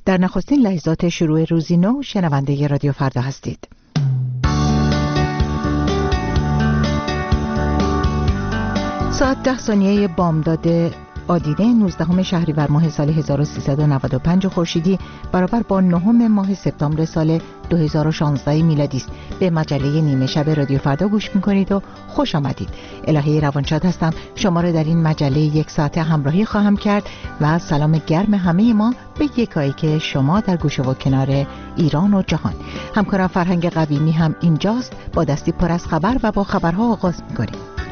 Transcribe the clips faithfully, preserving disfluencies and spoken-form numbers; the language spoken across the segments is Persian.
در نخستین لحظات شروع روزی نو شنونده رادیو فردا هستید. ساعت ده ثانیه بامداد آدینه نوزدهم شهریور ماه سال هزار و سیصد و نود و پنج خورشیدی برابر با نهم ماه سپتامبر سال دو هزار و شانزده میلادی است. به مجله نیمه شب رادیو فردا گوش می‌کنید و خوش آمدید. الهی روانشاد هستم. شما را در این مجله یک ساعته همراهی خواهم کرد و سلام گرم همه ما به یکایی که شما در گوشه و کنار ایران و جهان. همکارم فرهنگ قویمی هم اینجاست. با دستی پر از خبر و با خبرها آغاز می‌کنیم.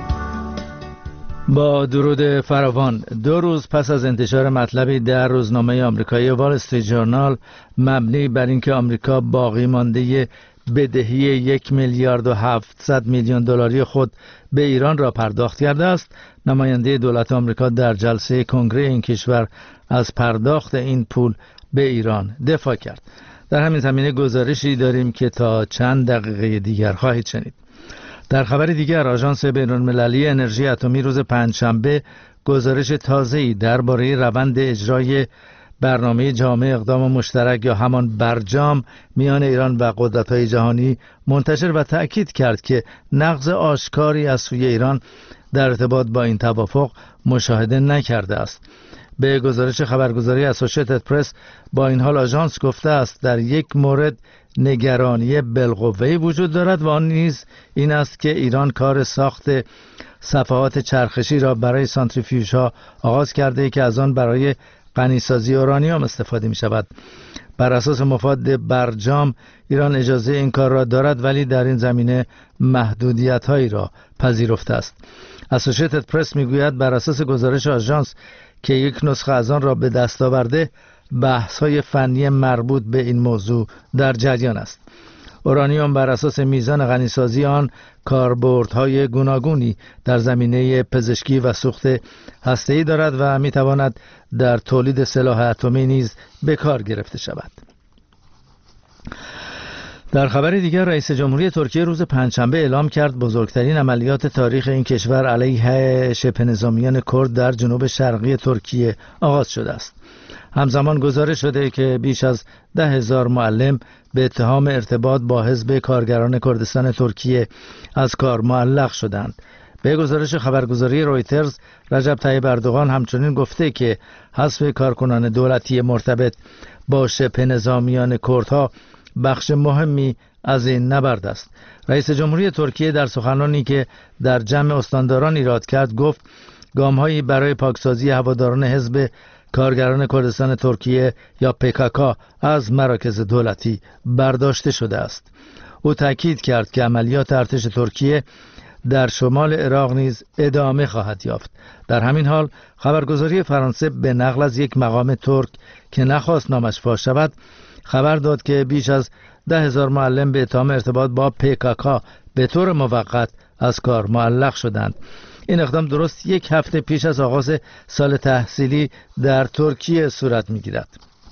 با درود فراوان، دو روز پس از انتشار مطلبی در روزنامه آمریکایی وال استریت ژورنال مبنی بر اینکه آمریکا باقی مانده بدهی یک میلیارد و هفتصد میلیون دلاری خود به ایران را پرداخت کرده است، نماینده دولت آمریکا در جلسه کنگره این کشور از پرداخت این پول به ایران دفاع کرد. در همین زمینه گزارشی داریم که تا چند دقیقه دیگر خواهید شنید. در خبر دیگر، آژانس بین‌المللی انرژی اتمی روز پنجشنبه گزارش تازه‌ای درباره روند اجرای برنامه جامع اقدام مشترک یا همان برجام میان ایران و قدرت‌های جهانی منتشر و تأکید کرد که نقض آشکاری از سوی ایران در ارتباط با این توافق مشاهده نکرده است. به گزارش خبرگزاری اسوسییتد پرس با این حال آژانس گفته است در یک مورد نگرانی بالقوه وجود دارد و آن نیز این است که ایران کار ساخت صفحات چرخشی را برای سانتریفیوژها آغاز کرده که از آن برای غنیسازی اورانیوم استفاده می شود. بر اساس مفاد برجام ایران اجازه این کار را دارد ولی در این زمینه محدودیت هایی را پذیرفته است. اسوسییتد پرس می گوید بر اساس گزارش آژانس که یک نسخه از آن را به دست آورده، بحث‌های فنی مربوط به این موضوع در جریان است. اورانیوم بر اساس میزان غنیسازی آن کاربردهای گوناگونی در زمینه پزشکی و سوخت هسته‌ای دارد و می‌تواند در تولید سلاح اتمی نیز به کار گرفته شود. در خبر دیگر، رئیس جمهوری ترکیه روز پنجشنبه اعلام کرد بزرگترین عملیات تاریخ این کشور علیه شبه نظامیان کرد در جنوب شرقی ترکیه آغاز شده است. همزمان گزارش شده که بیش از ده هزار معلم به اتهام ارتباط با حزب کارگران کردستان ترکیه از کار معلق شدند. به گزارش خبرگزاری رویترز، رجب طیب اردوغان همچنین گفته که حذف کارکنان دولتی مرتبط با شبه نظامیان کردها بخش مهمی از این نبرد است. رئیس جمهوری ترکیه در سخنرانی که در جمع استانداران ایراد کرد گفت گام‌هایی برای پاکسازی هواداران حزب کارگران کردستان ترکیه یا پیکاکا از مراکز دولتی برداشته شده است. او تاکید کرد که عملیات ارتش ترکیه در شمال عراق نیز ادامه خواهد یافت. در همین حال خبرگزاری فرانسه به نقل از یک مقام ترک که نخواست نامش فاش شود خبر داد که بیش از ده هزار معلم به اتهام ارتباط با پیکاکا به طور موقت از کار معلق شدند. این اقدام درست یک هفته پیش از آغاز سال تحصیلی در ترکیه صورت می‌گیرد.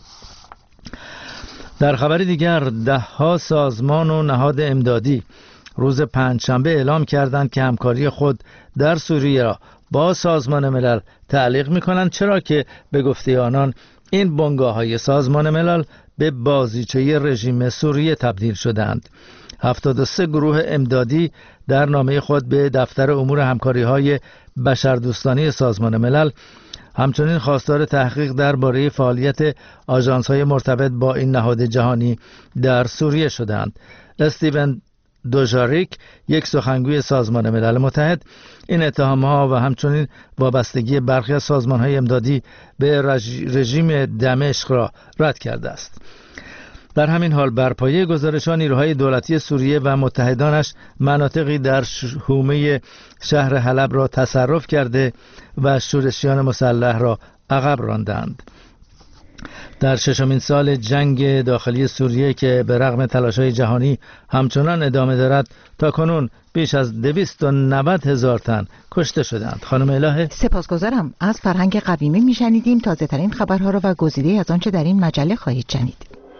در خبر دیگر، ده ها سازمان و نهاد امدادی روز پنجشنبه اعلام کردند که همکاری خود در سوریه را با سازمان ملل تعلیق می‌کنند، چرا که به گفته آنان این بنگاه‌های سازمان ملل به بازیچه رژیم سوریه تبدیل شدند. هفتاد و سه گروه امدادی در نامه خود به دفتر امور همکاری‌های بشردوستانه سازمان ملل همچنین خواستار تحقیق درباره فعالیت آژانس‌های مرتبط با این نهاد جهانی در سوریه شدند. استیون دوژاریک، یک سخنگوی سازمان ملل متحد، این اتهام‌ها و همچنین وابستگی برخی از سازمان‌های امدادی به رژیم دمشق را رد کرده است. در همین حال بر پایه گزارش‌ها نیروهای دولتی سوریه و متحدانش مناطقی در حومه شهر حلب را تصرف کرده و شورشیان مسلح را عقب راندند. در ششمین سال جنگ داخلی سوریه که به رغم تلاش‌های جهانی همچنان ادامه دارد، تاکنون بیش از دویست و نود هزار تن کشته شدند. خانم الهه، سپاسگزارم. از فرهنگ قویمی میشنیدیم تازه ترین خبرها را و گزیده از آنچه در این مجله خواهید شنید.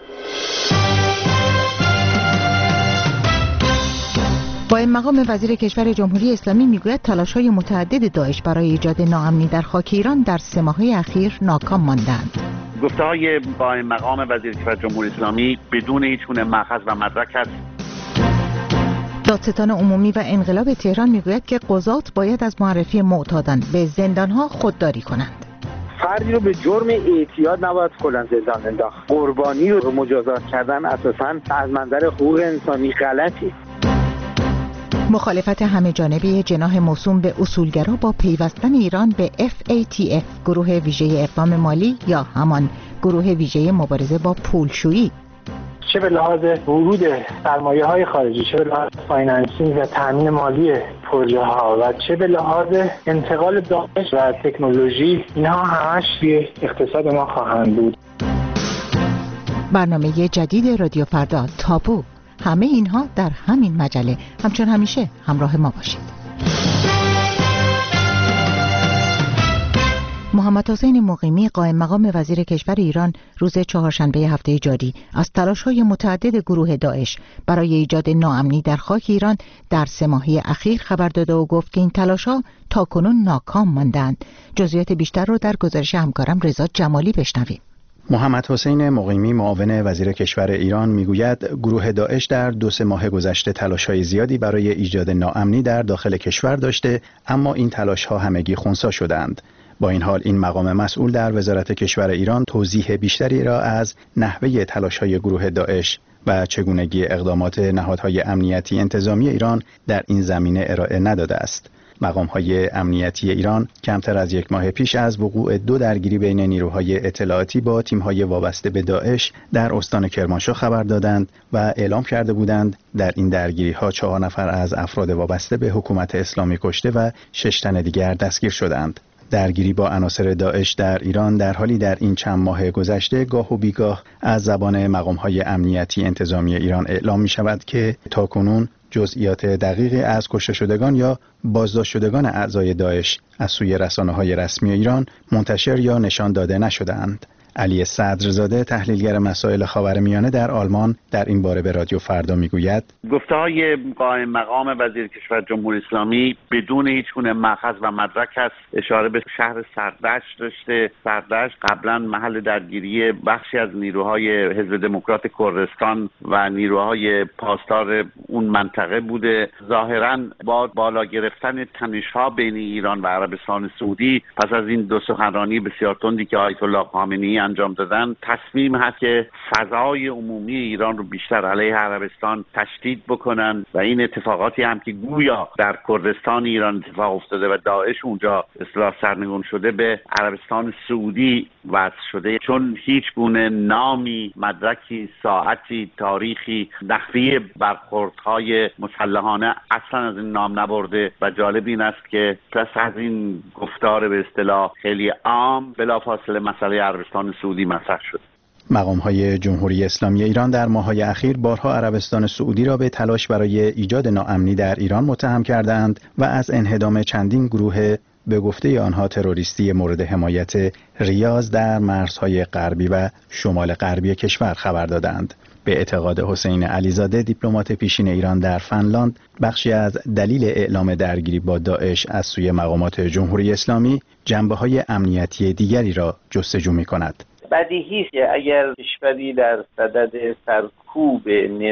با این مقام وزیر کشور جمهوری اسلامی میگوید تلاش‌های متعدد داعش برای ایجاد ناامنی در خاک ایران در سه ماهه اخیر ناکام ماندند. گفته‌های قائم مقام وزیر کشور جمهوری اسلامی بدون هیچگونه مأخذ و مدرک است. دادستان عمومی و انقلاب تهران میگوید که قضات باید از معرفی معتادان به زندانها خودداری کنند. فردی رو به جرم اعتیاد نباید کلاً زندان انداخت. قربانی رو مجازات کردن اساساً از منظر حقوق انسانی غلطی. مخالفت همه‌جانبه جناح موسوم به اصولگرا با پیوستن ایران به اف ای تی اف، گروه ویژه اقدام مالی یا همان گروه ویژه مبارزه با پولشویی. چه به لحاظ ورود سرمایه های خارجی، چه به لحاظ فاینانسینگ و تامین مالی پروژه ها و چه به لحاظ انتقال دانش و تکنولوژی، اینها همش توی اقتصاد ما خواهند بود. برنامه جدید رادیو فردا، تابو، همه اینها در همین مجله. همچون همیشه همراه ما باشید. محمد حسین مقیمی، قائم مقام وزیر کشور ایران، روز چهارشنبه هفته جاری از تلاش‌های متعدد گروه داعش برای ایجاد ناامنی در خاک ایران در سه ماهه اخیر خبر داده و گفت که این تلاش‌ها تاکنون ناکام ماندند. جزئیات بیشتر رو در گزارش همکارم رضا جمالی بشنویم. محمد حسین مقیمی، معاون وزیر کشور ایران، میگوید گروه داعش در دو سه ماه گذشته تلاش‌های زیادی برای ایجاد ناامنی در داخل کشور داشته، اما این تلاش‌ها همگی خنثی شدند. با این حال این مقام مسئول در وزارت کشور ایران توضیح بیشتری را از نحوه تلاش‌های گروه داعش و چگونگی اقدامات نهادهای امنیتی انتظامی ایران در این زمینه ارائه نداده است. مقام‌های امنیتی ایران کمتر از یک ماه پیش از وقوع دو درگیری بین نیروهای اطلاعاتی با تیم‌های وابسته به داعش در استان کرمانشاه خبر دادند و اعلام کرده بودند در این درگیری‌ها چهار نفر از افراد وابسته به حکومت اسلامی کشته و شش تن دیگر دستگیر شدند. درگیری با عناصر داعش در ایران در حالی در این چند ماه گذشته گاه و بیگاه از زبان مقام‌های امنیتی انتظامی ایران اعلام می‌شود که تاکنون جزئیات دقیقی از کشته شدگان یا بازداشت شدگان اعضای داعش از سوی رسانه‌های رسمی ایران منتشر یا نشان داده نشده‌اند. علی صدرزاده، تحلیلگر مسائل خاورمیانه در آلمان، در این باره به رادیو فردا میگوید گفته‌های قائم مقام وزیر کشور جمهوری اسلامی بدون هیچگونه مأخذ و مدرک است. اشاره به شهر سردشت داشته. سردشت قبلا محل درگیری بخشی از نیروهای حزب دموکرات کردستان و نیروهای پاسدار اون منطقه بوده. ظاهراً با بالا گرفتن تنش‌ها بین ایران و عربستان سعودی پس از این دو سخنرانی بسیار تندی که آیت الله خامنه‌ای انجام دادن، تصمیم هست که فضای عمومی ایران رو بیشتر علیه عربستان تشدید بکنن و این اتفاقاتی هم که گویا در کردستان ایران اتفاق افتاده و داعش اونجا اصطلاح سرنگون شده به عربستان سعودی وصل شده، چون هیچ گونه نامی، مدرکی، ساعتی، تاریخی، نحوه برخوردهای مسلحانه اصلا از این نام نبرده و جالب این است که پس از این گفتار به اصطلاح خیلی عام بلافاصله مسئله عربستان سعودی مطرح شد. مقام‌های جمهوری اسلامی ایران در ماه‌های اخیر بارها عربستان سعودی را به تلاش برای ایجاد ناامنی در ایران متهم کردند و از انهدام چندین گروه به گفته آنها تروریستی مورد حمایت ریاض در مرزهای غربی و شمال غربی کشور خبر دادند. به اعتقاد حسین علیزاده، دیپلمات پیشین ایران در فنلاند، بخشی از دلیل اعلام درگیری با داعش از سوی مقامات جمهوری اسلامی جنبه‌های امنیتی دیگری را جستجو می‌کند. بدیهی است که اگر کشوری در صدد سرکوب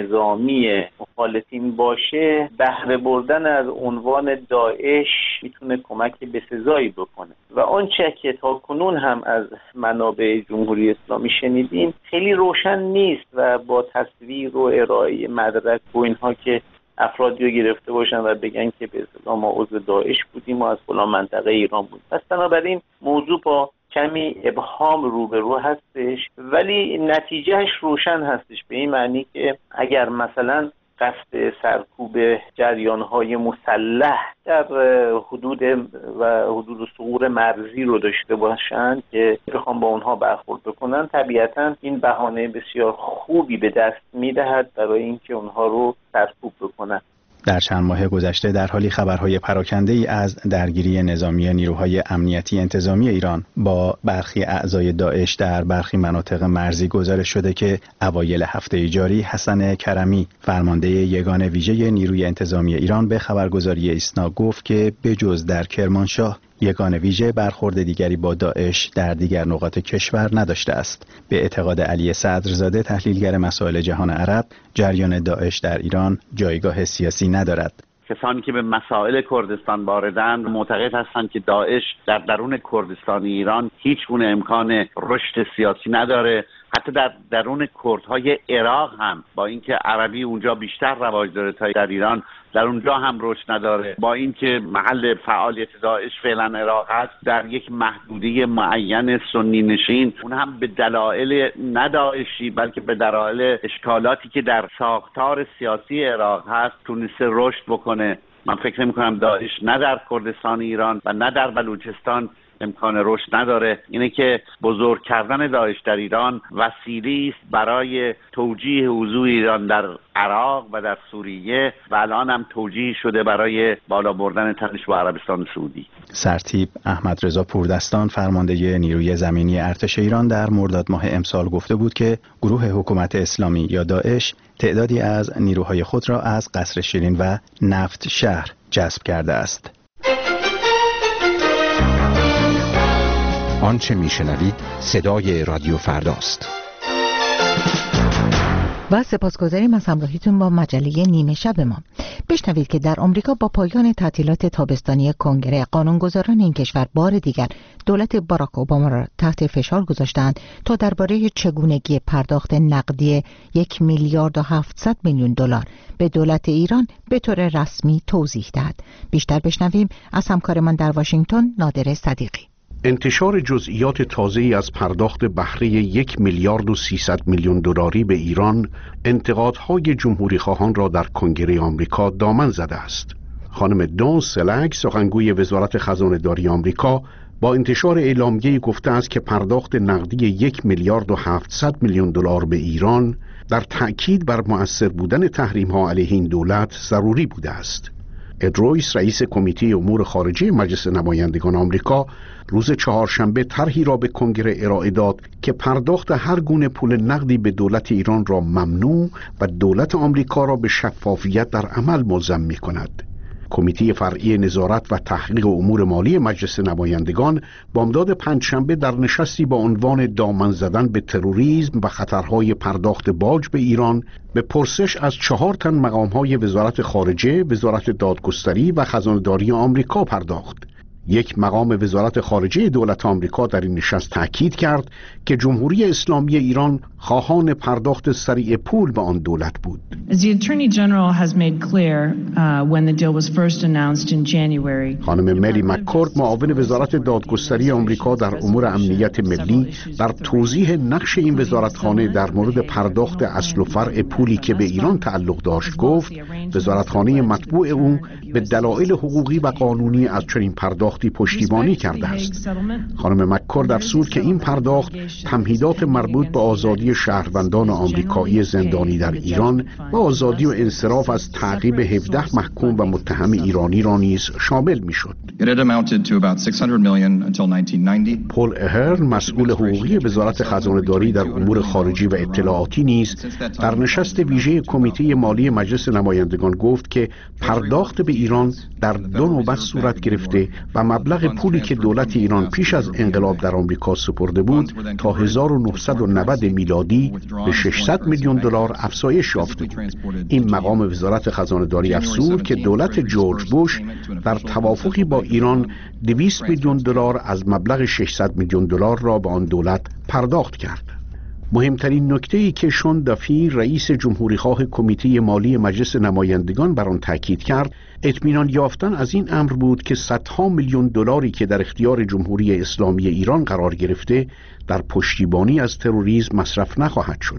نظامی مخالفین باشه، بهره بردن از عنوان داعش میتونه کمک بسزایی بکنه و آنچه که تا کنون هم از منابع جمهوری اسلامی شنیدیم خیلی روشن نیست و با تصویر و ارائه مدرک و اینها که افرادی رو گرفته باشن و بگن که به اصطلاح ما عضو داعش بودیم و از فلان منطقه ایران بودیم. پس بنابراین موضوع با کمی ابهام روبرو هستش، ولی نتیجهش روشن هستش به این معنی که اگر مثلا قصد سرکوب جریان‌های مسلح در حدود و حدود ثغور مرزی رو داشته باشند که بخوام با اونها برخورد بکنن، طبیعتاً این بهانه بسیار خوبی به دست میدهد برای اینکه اونها رو سرکوب بکنن. در چند ماه گذشته در حالی خبرهای پراکنده‌ای از درگیری نظامی نیروهای امنیتی انتظامی ایران با برخی اعضای داعش در برخی مناطق مرزی گزارش شده که اوایل هفته جاری حسن کرمی، فرمانده یگان ویژه نیروی انتظامی ایران، به خبرگزاری ایسنا گفت که بجز در کرمانشاه یگان ویژه برخورد دیگری با داعش در دیگر نقاط کشور نداشته است. به اعتقاد علی صدرزاده تحلیلگر مسائل جهان عرب، جریان داعش در ایران جایگاه سیاسی ندارد. کسانی که به مسائل کردستان واردند معتقد هستند که داعش در درون کردستان ایران هیچ گونه امکان رشد سیاسی نداره. حتی در درون کردهای عراق هم با اینکه عربی اونجا بیشتر رواج داره تا در ایران، در اونجا هم رشد نداره. با اینکه محل فعالیت داعش فعلا عراق است، در یک محدوده معین سنی نشین، اون هم به دلایل نه داعشی بلکه به دلایل اشکالاتی که در ساختار سیاسی عراق هست تونسته رشد بکنه. من فکر نمی‌کنم داعش نه در کردستان ایران و نه در بلوچستان امکان رشد نداره. اینه که بزرگ کردن داعش در ایران وسیله‌ای است برای توجیه حضور ایران در عراق و در سوریه و الان هم توجیه شده برای بالا بردن تنش با عربستان سعودی. سرتیپ احمد رضا پوردستان فرمانده نیروی زمینی ارتش ایران در مرداد ماه امسال گفته بود که گروه حکومت اسلامی یا داعش تعدادی از نیروهای خود را از قصر شیرین و نفت شهر جذب کرده است. آنچه میشنوید صدای رادیو فرداست. و سپاسگزاریم از همراهیتون با مجله نیمه شب ما. بشنوید که در آمریکا با پایان تعطیلات تابستانی کنگره، قانونگذاران این کشور بار دیگر دولت باراک اوباما را تحت فشار گذاشتند تا درباره چگونگی پرداخت نقدی یک میلیارد و هفتصد میلیون دلار به دولت ایران به طور رسمی توضیح دهد. بیشتر بشنویم از همکارمان در واشنگتن نادر صدیقی. انتشار جزئیات تازه‌ای از پرداخت بهره یک میلیارد و سیصد میلیون دلاری به ایران انتقادهای جمهوری خواهان را در کنگره آمریکا دامن زده است. خانم دون سلگ، سخنگوی وزارت خزانه‌داری آمریکا، با انتشار اعلامیه‌ای گفته است که پرداخت نقدی یک میلیارد و هفتصد میلیون دلار به ایران در تأکید بر مؤثر بودن تحریم‌ها علیه این دولت ضروری بوده است. اد رویس، رئیس کمیته امور خارجه مجلس نمایندگان آمریکا، روز چهارشنبه طرحی را به کنگره ارائه داد که پرداخت هر گونه پول نقدی به دولت ایران را ممنوع و دولت آمریکا را به شفافیت در عمل ملزم می‌کند. کمیته فرعی نظارت و تحقیق امور مالی مجلس نمایندگان بامداد پنجشنبه در نشستی با عنوان دامن زدن به تروریسم و خطرهای پرداخت باج به ایران به پرسش از چهار تن مقام‌های وزارت خارجه، وزارت دادگستری و خزانه‌داری آمریکا پرداخت. یک مقام وزارت خارجه دولت آمریکا در این نشست تاکید کرد که جمهوری اسلامی ایران خواهان پرداخت سریع پول به آن دولت بود. خانم مری مککورد، معاون وزارت دادگستری آمریکا در امور امنیت ملی، در توضیح نقش این وزارتخانه در مورد پرداخت اصل و فرع پولی که به ایران تعلق داشت گفت وزارتخانه مطبوع او به دلایل حقوقی و قانونی از چنین پرداختی پشتیبانی کرده است. خانم مککورد افزود که این پرداخت تمهیدات مربوط به آزادی شهروندان آمریکایی زندانی در ایران و آزادی و انصراف از تعقیب هفده محکوم و متهم ایرانی را نیز شامل می‌شد. پل اهرن، مسئول حقوقی وزارت خزانه‌داری در امور خارجی و اطلاعاتی نیز در نشست ویژه کمیته مالی مجلس نمایندگان گفت که پرداخت به ایران در دو نوبت صورت گرفته و مبلغ پولی که دولت ایران پیش از انقلاب در آمریکا سپرده بود تا هزار و نهصد و نود میلادی به ششصد میلیون دلار افزایش یافته بود. این مقام وزارت خزانه‌داری افزود که دولت جورج بوش در توافقی با ایران دویست میلیون دلار از مبلغ ششصد میلیون دلار را به آن دولت پرداخت کرد. مهمترین نکته‌ای که شون دافی، رئیس جمهوری‌خواه کمیته مالی مجلس نمایندگان بر آن تاکید کرد، اطمینان یافتن از این امر بود که صدها میلیون دلاری که در اختیار جمهوری اسلامی ایران قرار گرفته در پشتیبانی از تروریسم مصرف نخواهد شد.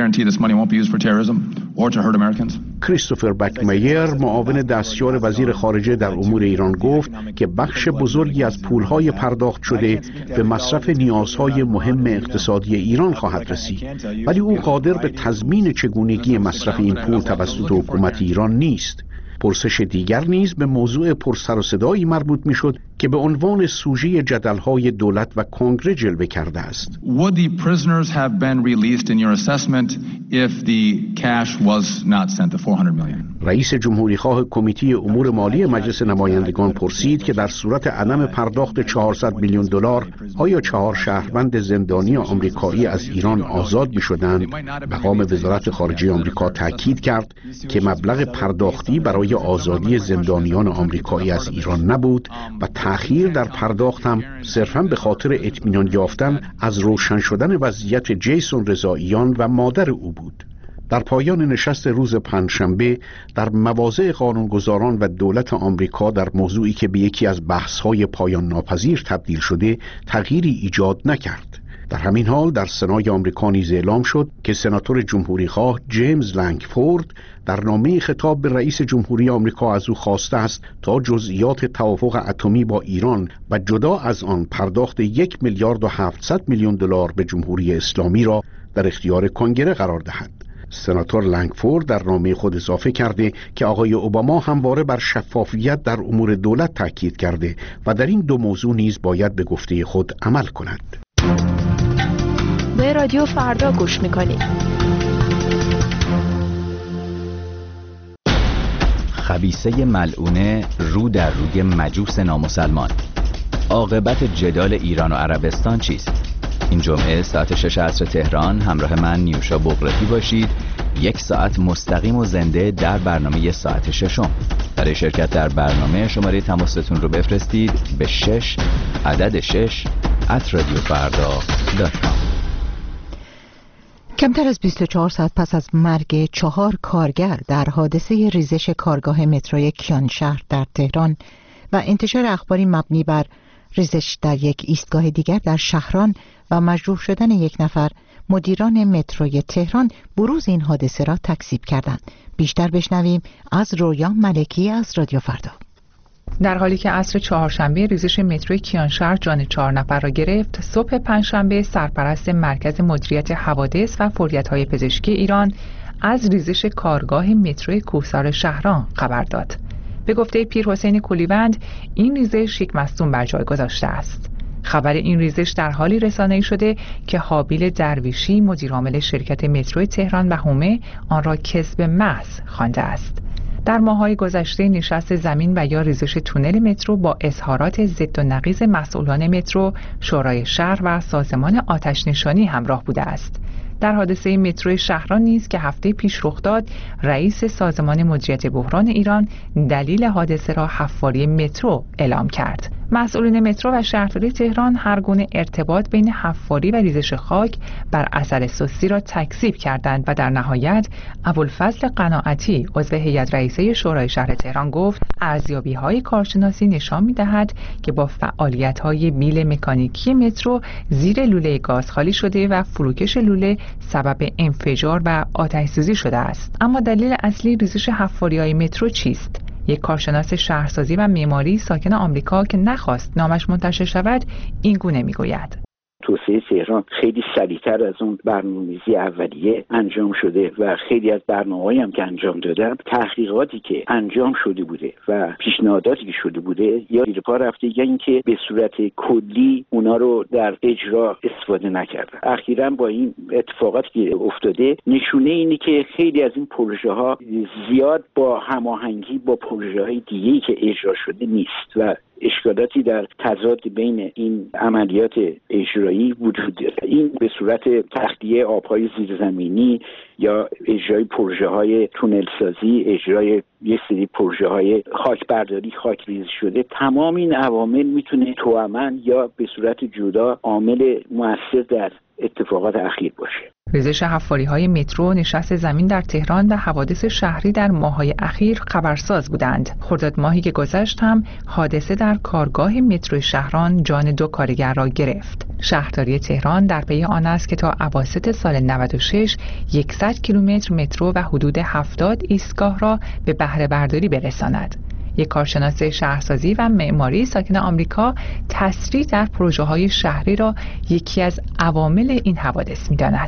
کریستوفر بکمیر، معاون دستیار وزیر خارجه در امور ایران گفت که بخش بزرگی از پولهای پرداخت شده به مصرف نیازهای مهم اقتصادی ایران خواهد رسید، ولی او قادر به تضمین چگونگی مصرف این پول توسط حکومت ایران نیست. پرسش دیگر نیز به موضوع پرسر و صدایی مربوط میشد که به عنوان سوژه جدل‌های دولت و کنگره جلوه کرده است. Would the prisoners have been released in your assessment if the cash was not sent, the four hundred million. رئیس جمهوری خواه کمیته امور مالی مجلس نمایندگان پرسید که در صورت عدم پرداخت چهارصد میلیون دلار آیا چهار شهروند زندانی آمریکایی از ایران آزاد می‌شدند؟ مقام وزارت خارجه آمریکا تاکید کرد که مبلغ پرداختی برای آزادی زندانیان آمریکایی از ایران نبود و تأخیر در پرداخت هم صرفاً به خاطر اطمینان یافتن از روشن شدن وضعیت جیسون رضاییان و مادر او بود. در پایان نشست روز پنجشنبه در مواضع قانونگذاران و دولت آمریکا در موضوعی که به یکی از بحث‌های پایان ناپذیر تبدیل شده تغییری ایجاد نکرد. در همین حال در سنای آمریکا نیز اعلام شد که سناتور جمهوری خواه جیمز لنگفورد در نامه خطاب به رئیس جمهوری آمریکا از او خواسته است تا جزئیات توافق اتمی با ایران و جدا از آن پرداخت یک میلیارد و هفتصد میلیون دلار به جمهوری اسلامی را در اختیار کنگره قرار دهد. سناتور لنگفورد در نامه خود اضافه کرده که آقای اوباما همواره بر شفافیت در امور دولت تاکید کرده و در این دو موضوع نیز باید به گفته خود عمل کند. به رادیو فردا گوش میکنید. خبیثه ملعونه رو در روی مجوس نامسلمان. عاقبت جدال ایران و عربستان چیست؟ این جمعه ساعت شش عصر تهران همراه من نیوشا بغرتی باشید. یک ساعت مستقیم و زنده در برنامه ساعت ششم. برای شرکت در برنامه شماره تماستون رو بفرستید به شش عدد شش ات رادیو فردا دات کام. کمتر از بیست و چهار ساعت پس از مرگ چهار کارگر در حادثه ریزش کارگاه متروی کیانشهر در تهران و انتشار اخباری مبنی بر ریزش در یک ایستگاه دیگر در شهران و مجروح شدن یک نفر، مدیران متروی تهران بروز این حادثه را تکذیب کردند. بیشتر بشنویم از رویا ملکی از رادیو فردا. در حالی که عصر چهارشنبه ریزش متروی کیانشهر جان چهار نفر را گرفت، صبح پنجشنبه سرپرست مرکز مدیریت حوادث و فوریت‌های پزشکی ایران از ریزش کارگاه متروی کوهسار شهران خبر داد. به گفته پیر حسین کولیوند، این ریزش یک مصدوم بر جای گذاشته است. خبر این ریزش در حالی رسانه‌ای شده که حابیل درویشی مدیرعامل شرکت مترو تهران و حومه آن را کذب محض خوانده است. در ماه‌های گذشته نشست زمین و یا ریزش تونل مترو با اظهارات ضد و نقیض مسئولان مترو، شورای شهر و سازمان آتش نشانی همراه بوده است. در حادثه مترو شهران نیز که هفته پیش رخ داد، رئیس سازمان مدیریت بحران ایران دلیل حادثه را حفاری مترو اعلام کرد. مسئولین مترو و شهرداری تهران هر گونه ارتباط بین حفاری و ریزش خاک بر اثر سستی را تکذیب کردند و در نهایت ابوالفضل قناعتی عضو هیئت رئیسه شورای شهر تهران گفت ارزیابی‌های کارشناسی نشان می‌دهد که با فعالیت‌های بیل مکانیکی مترو زیر لوله گاز خالی شده و فروکش لوله سبب انفجار و آتش‌سوزی شده است. اما دلیل اصلی ریزش حفاری‌های مترو چیست؟ یک کارشناس شهرسازی و معماری ساکن آمریکا که نخواست نامش منتشر شود این گونه میگوید: توسعه تهران خیلی سریعتر از اون برنامه‌ریزی اولیه انجام شده و خیلی از برنامه‌هایی هم که انجام دادن، تحقیقاتی که انجام شده بوده و پیشنهاداتی که شده بوده یا زیر پا رفته یا اینکه به صورت کلی اونا رو در اجرا استفاده نکردن. اخیراً با این اتفاقاتی که افتاده نشونه اینه که خیلی از این پروژه‌ها زیاد با هماهنگی با پروژه‌های دیگه‌ای که اجرا شده نیست و اشکالاتی در تضاد بین این عملیات اجرایی وجود داره. این به صورت تخلیه آبهای زیرزمینی یا اجرای پروژه‌های تونل سازی، اجرای یه سری پروژه‌های خاک برداری، خاک ریزی شده، تمام این عوامل میتونه توأماً یا به صورت جدا عامل مؤثر در اتفاقات اخیر باشه. ریزش حفاری‌های مترو، نشست زمین در تهران و حوادث شهری در ماه‌های اخیر خبرساز بودند. خرداد ماهی که گذشت هم حادثه در کارگاه مترو شهران جان دو کارگر را گرفت. شهرداری تهران در پی آن است که تا اواسط سال نود و شش صد کیلومتر مترو و حدود هفتاد ایستگاه را به بهره برداری برساند. یک کارشناس شهرسازی و معماری ساکن آمریکا تسریع در پروژه‌های شهری را یکی از عوامل این حوادث می‌داند. این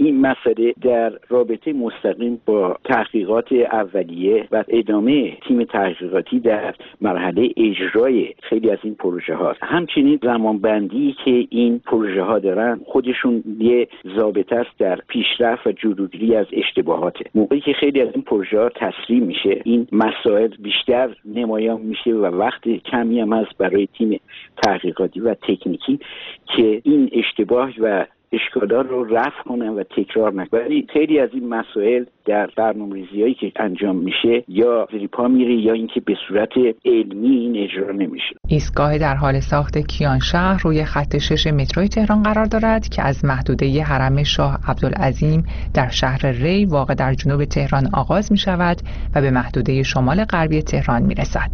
این مسئله در رابطه مستقیم با تحقیقات اولیه و ادامه تیم تحقیقاتی در مرحله اجرای خیلی از این پروژه هاست. همچنین زمانبندی که این پروژه ها دارن خودشون یه ضابطه است در پیشرفت و جلوگیری از اشتباهات. موقعی که خیلی از این پروژه ها تسلیم میشه این مسائل بیشتر نمایان میشه و وقت کمی هم هست برای تیم تحقیقاتی و تکنیکی که این اشتباه و اشکالات رو رفع کنن و تکرار نکنن. ولی خیلی از این مسائل در برنامه‌ریزی‌هایی که انجام میشه یا زیر پا میره یا اینکه به صورت علمی این اجرا نمیشه. ایستگاه در حال ساخت کیانشهر روی خط شش متروی تهران قرار دارد که از محدوده حرم شاه عبدالعظیم در شهر ری واقع در جنوب تهران آغاز می شود و به محدوده شمال غربی تهران می رسد.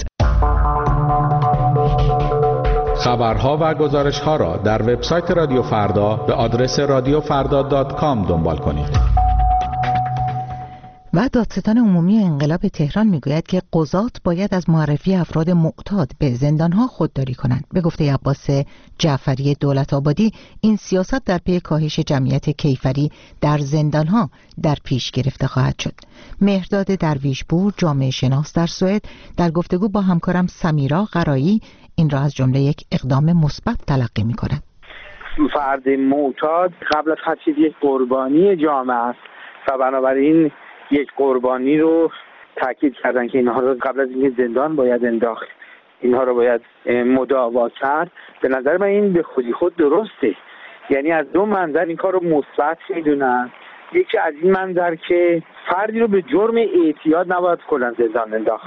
خبرها و گزارش‌ها را در وبسایت رادیو فردا به آدرس رادیو فردا دات کام دنبال کنید. و دادستان عمومی انقلاب تهران میگوید که قضات باید از معرفی افراد معتاد به زندانها خودداری کنند. به گفته عباس جعفری دولت آبادی این سیاست در پی کاهش جمعیت کیفری در زندانها در پیش گرفته خواهد شد. مهرداد درویشپور جامعه شناس در سوئد در گفتگو با همکارم سمیرا قرایی این را از جمله یک اقدام مثبت تلقی می‌کند. فرد معتاد قبل از هر چیز یک قربانی جامعه است و بنابراین یک قربانی رو تاکید کردن که اینها رو قبل از اینکه زندان باید انداخت، اینها رو باید مداوا کرد. به نظر من این به خودی خود درسته، یعنی از دو منظر این کار رو مثبت میدونن. یکی از این منظر که فردی رو به جرم اعتیاد نباید کلا زندان انداخت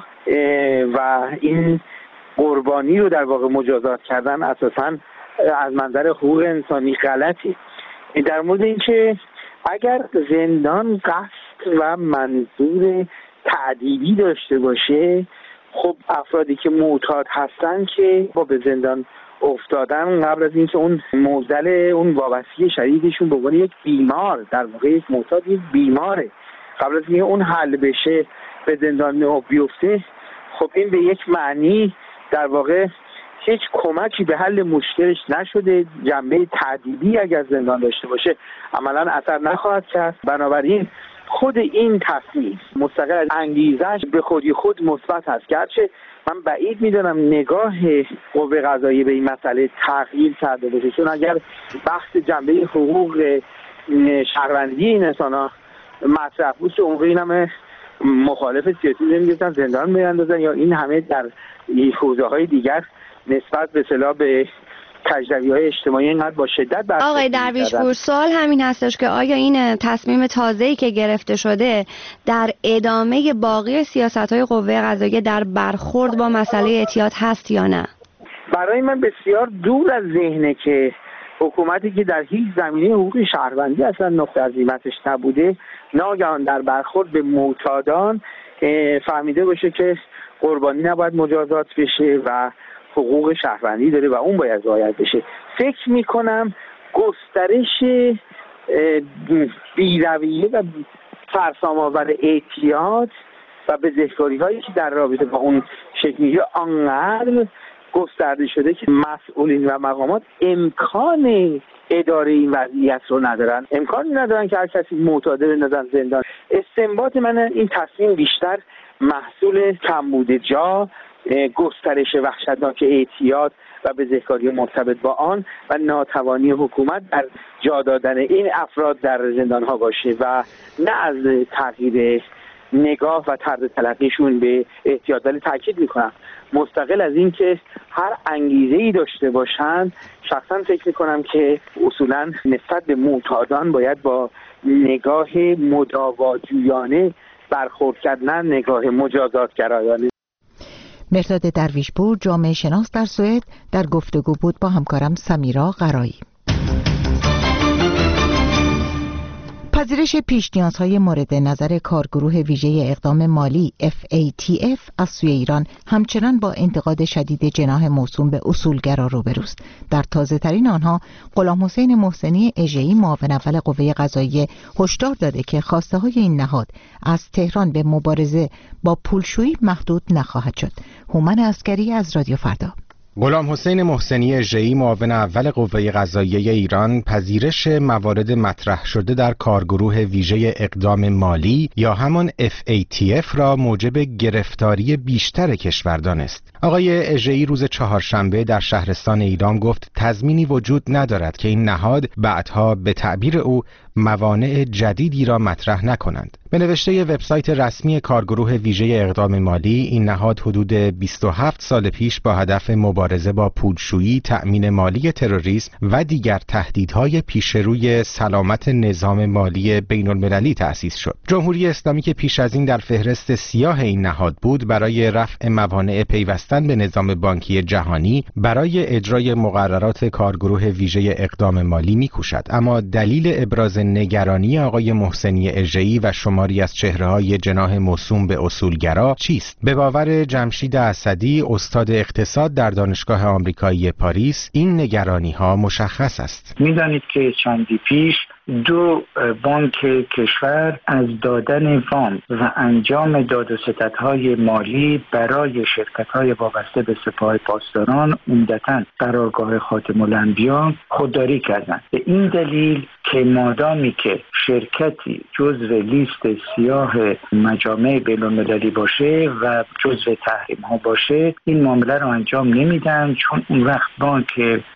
و این قربانی رو در واقع مجازات کردن اساساً از منظر حقوق انسانی غلطی. در مورد اینکه اگر زندان قصد و منظور تعذیبی داشته باشه، خب افرادی که معتاد هستن که با به زندان افتادن قبل از اینکه اون معضل اون وابستگی شدیدشون به عنوان یک بیمار، در واقع یک معتاد یک بیماره، قبل از اینکه اون حل بشه به زندان بیفته، خب این به یک معنی در واقع هیچ کمکی به حل مشکلش نشده. جنبه تعذیبی اگر زندان داشته باشه عملا اثر نخواهد کرد. بنابراین خود این تصمیم مستقل از انگیزش به خودی خود مثبت هست، گرچه من بعید میدونم نگاه قوه قضاییه به این مسئله تغییر کرده باشه، چون اگر بحث جنبه حقوق شهروندی این انسان‌ها مطرح بود که اون این همه مخالف سیاسی نمی‌گفتن زندان می‌اندازن یا این همه در حوزه‌های دیگر نسبت به اصطلاح به تجربی‌های اجتماعی اینقدر با شدت برخورد. آقای درویشپور، سوال همین هستش که آیا این تصمیم تازه‌ای که گرفته شده در ادامه باقی سیاست‌های قوه قضاییه در برخورد با مسئله اعتیاد هست یا نه؟ برای من بسیار دور از ذهنه که حکومتی که در هیچ زمینه حقوق شهروندی اصلا نقطه عظیمتش نبوده ناگهان در برخورد به معتادان فهمیده باشه که قربانی نباید مجازات بشه و حقوق شهروندی داره و اون باید رعایت بشه. فکر میکنم گسترش بی‌رویه و فرسام‌آور اعتیاد و بزهکاری هایی که در رابطه با اون شکلی آنقدر گسترده شده که مسئولین و مقامات امکان اداره این وضعیت رو ندارن، امکانی ندارن که هر کسی معتاد بندازن زندان. استنباط من این تصمیم بیشتر محصول کمبود جا، گسترش وحشتناک اعتیاد و بزهکاری مرتبط با آن و ناتوانی حکومت در جا دادن این افراد در زندان‌ها باشه و نه از تغییر نگاه و طرز تلقیشون به اعتیاد. ولی تاکید میکنم مستقل از این که هر انگیزه‌ای داشته باشند، شخصا فکر میکنم که اصولا نسبت به معتادان باید با نگاه مداواجویانه برخورد کرد، نه نگاه مجازاتگرایانه. مهرداد درویشپور جامعه شناس در سوئد در گفتگو بود با همکارم سمیرا قرایی. پذیرش پیش نیازهای مورد نظر کارگروه ویژه اقدام مالی اف ای تی اف از سوی ایران همچنان با انتقاد شدید جناح موسوم به اصولگرا روبروست. در تازه ترین آنها غلام حسین محسنی اژه‌ای معاون اول قوه قضاییه هشدار داده که خواسته های این نهاد از تهران به مبارزه با پولشویی محدود نخواهد شد. هومن عسکری از رادیو فردا. غلام حسین محسنی اژه‌ای معاون اول قوه قضاییه ایران پذیرش موارد مطرح شده در کارگروه ویژه اقدام مالی یا همان اف ای تی اف را موجب گرفتاری بیشتر کشور دانست. آقای اژه‌ای روز چهارشنبه در شهرستان ایلام گفت تضمینی وجود ندارد که این نهاد بعدها به تعبیر او موانع جدیدی را مطرح نکنند. به نوشته وبسایت رسمی کارگروه ویژه اقدام مالی، این نهاد حدود بیست و هفت سال پیش با هدف مبارزه با پولشویی، تأمین مالی تروریسم و دیگر تهدیدهای پیشروی سلامت نظام مالی بین المللی تأسیس شد. جمهوری اسلامی که پیش از این در فهرست سیاه این نهاد بود، برای رفع موانع پیوستن به نظام بانکی جهانی برای اجرای مقررات کارگروه ویژه اقدام مالی می‌کوشد. اما دلیل ابراز نگرانی آقای محسنی اژه‌ای و شماری از چهره‌های جناح موسوم به اصولگرا چیست؟ به باور جمشید اسدی، استاد اقتصاد در دانشگاه آمریکایی پاریس، این نگرانی‌ها مشخص است. می‌دانید که چندی پیش دو بانک کشور از دادن وام و انجام داد و ستدهای مالی برای شرکت‌های وابسته به سپاه پاسداران، عمدتاً قرارگاه خاتم الانبیا، خودداری کردند. به این دلیل که مادامی که شرکتی جزو لیست سیاه مجامع بین‌المللی باشه و جزو تحریم‌ها باشه، این معامله رو انجام نمیدن، چون اون وقت بانک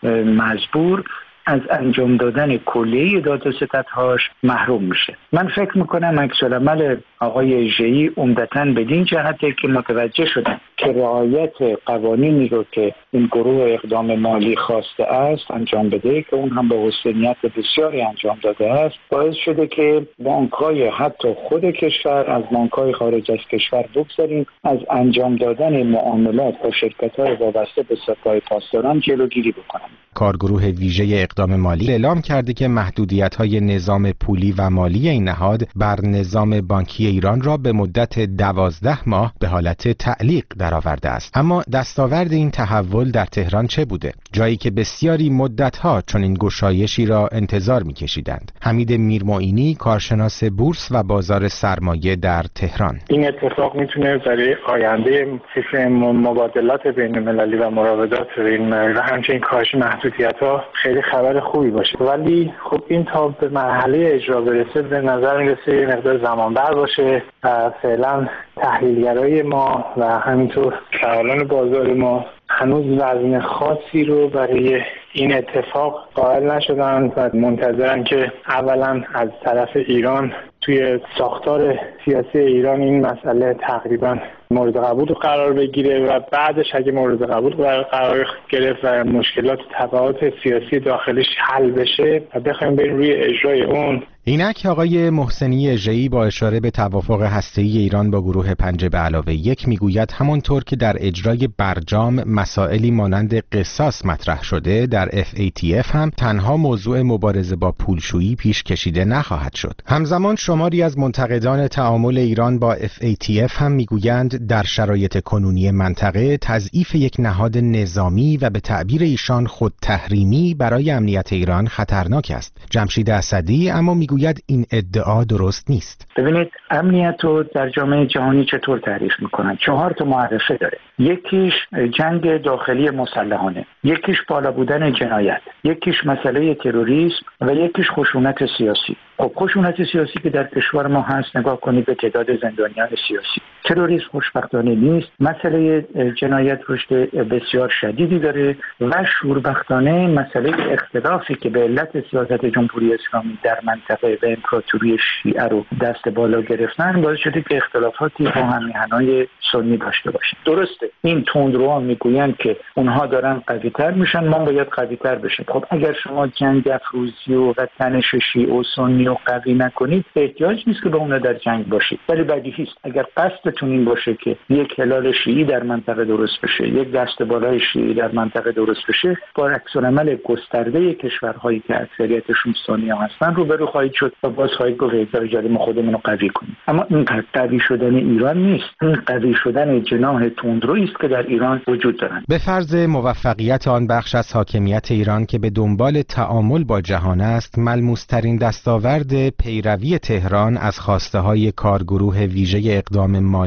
مجبور از انجام دادن کلیه داد و ستدهاش محروم میشه. من فکر میکنم عکس العمل آقای اژه‌ای عمدتاً بدین جهته که متوجه شدن که رعایت قوانینی رو که این گروه اقدام مالی خواسته است انجام بده، که اون هم به حسنیت بسیاری انجام داده است، باعث شده که بانک‌های حتی خود کشور از بانک‌های خارج از کشور بگذاریم از انجام دادن معاملات با شرکت‌های وابسته به سپاه پاسداران جلوگیری بکنن. کارگروه ویژه اقدام مالی اعلام کرده که محدودیت‌های نظام پولی و مالی این نهاد بر نظام بانکی ایران را به مدت دوازده ماه به حالت تعلیق درآورده است. اما دستاورد این تحول در تهران چه بوده؟ جایی که بسیاری مدت‌ها چنین گشایشی را انتظار می‌کشیدند. حمید میرمعینی، کارشناس بورس و بازار سرمایه در تهران: این اتفاق میتونه برای آینده سیستم مبادلات بین‌المللی و مراودات بین‌المللی و همچنین کاهش محدودیت‌ها خیلی خبر خوبی باشه، ولی خب این تا به مرحله اجرا برسه به نظر میرسه یه مقدار زمان بر باشه و فعلا تحلیلگرای ما و همینطور فعالان بازار ما هنوز وزن خاصی رو برای این اتفاق قائل نشدن و منتظرن که اولا از طرف ایران توی ساختار سیاسی ایران این مسئله تقریبا مورد قبول قرار بگیره و بعدش اگه مورد قبول قرار گرفت و مشکلات تبعات سیاسی داخلیش حل بشه و بخوایم بریم روی اجرای اون. اینک آقای محسنی اژه‌ای با اشاره به توافق هسته‌ای ایران با گروه پنج به علاوه یک میگوید همانطور که در اجرای برجام مسائلی مانند قصاص مطرح شده، در اف ای تی اف هم تنها موضوع مبارزه با پولشویی پیش کشیده نخواهد شد. همزمان شماری از منتقدان تعامل ایران با اف ای تی اف هم میگویند در شرایط کنونی منطقه تضعیف یک نهاد نظامی و به تعبیر ایشان خود تحریمی برای امنیت ایران خطرناک است. جمشید اسدی اما میگوید این ادعا درست نیست. ببینید امنیت رو در جامعه جهانی چطور تعریف میکنن؟ چهار تا معرفه داره. یکیش جنگ داخلی مسلحانه، یکیش بالا بودن جنایت، یکیش مسئله تروریسم و یکیش خشونت سیاسی. خب خشونت سیاسی که در کشور ما هست، نگاه کنید به تعداد زندانیان سیاسی. تروریسم خوشبختانه نیست. مسئله جنایت رشد بسیار شدیدی داره و شوربختانه مسئله اختلافی که به علت سیاست جمهوری اسلامی در منطقه و امپراتوری شیعه رو دست بالا گرفتن باعث شده که اختلافاتی با همیهنای سنی داشته باشیم. درسته این تندروها میگویند که اونها دارن قوی‌تر میشن، ما باید قوی‌تر بشیم. خب اگر شما جنگ افروزی و تنش شیعه و سنی رو قوی نکنید، احتیاج نیست که با اونها در جنگ باشید. ولی بدیهی است اگر قصدتون این باشه که یک هلال شیعی در منطقه درست بشه، یک دست بالای شیعی در منطقه درست بشه، با عکس‌العمل گسترده کشورهایی که اکثریتشون سنی هستن روبرو خواهید شد و باز خواهید گفت اجازه ما خودمون رو قوی کنیم. اما این قوی شدن ایران نیست، این قوی شدن جناح تندرویی است که در ایران وجود دارند. به فرض موفقیت آن بخش از حاکمیت ایران که به دنبال تعامل با جهان است، ملموس‌ترین دستاورد پیروی تهران از خواسته‌های کارگروه ویژه اقدام مالی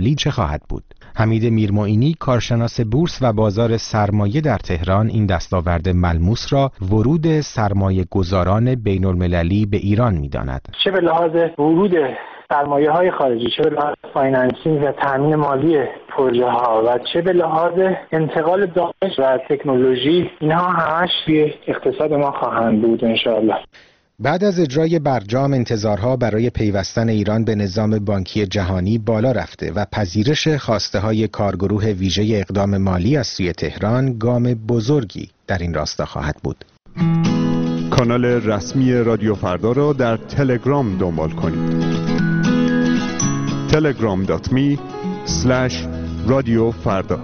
مالی چه خواهد بود؟ حمید میرمعینی کارشناس بورس و بازار سرمایه در تهران این دستاورد ملموس را ورود سرمایه گذاران بین المللی به ایران می‌داند. چه به لحاظ ورود سرمایه های خارجی، چه به لحاظ فایننسینگ و تامین مالی پروژه ها و چه به لحاظ انتقال دانش و تکنولوژی، اینها همش توی اقتصاد ما خواهند بود انشاءالله. بعد از اجرای برجام انتظارها برای پیوستن ایران به نظام بانکی جهانی بالا رفته و پذیرش خواسته های کارگروه ویژه اقدام مالی از سوی تهران گام بزرگی در این راستا خواهد بود. کانال رسمی رادیو فردا را در تلگرام دنبال کنید. تلگرام دات می اسلش رادیو فردا.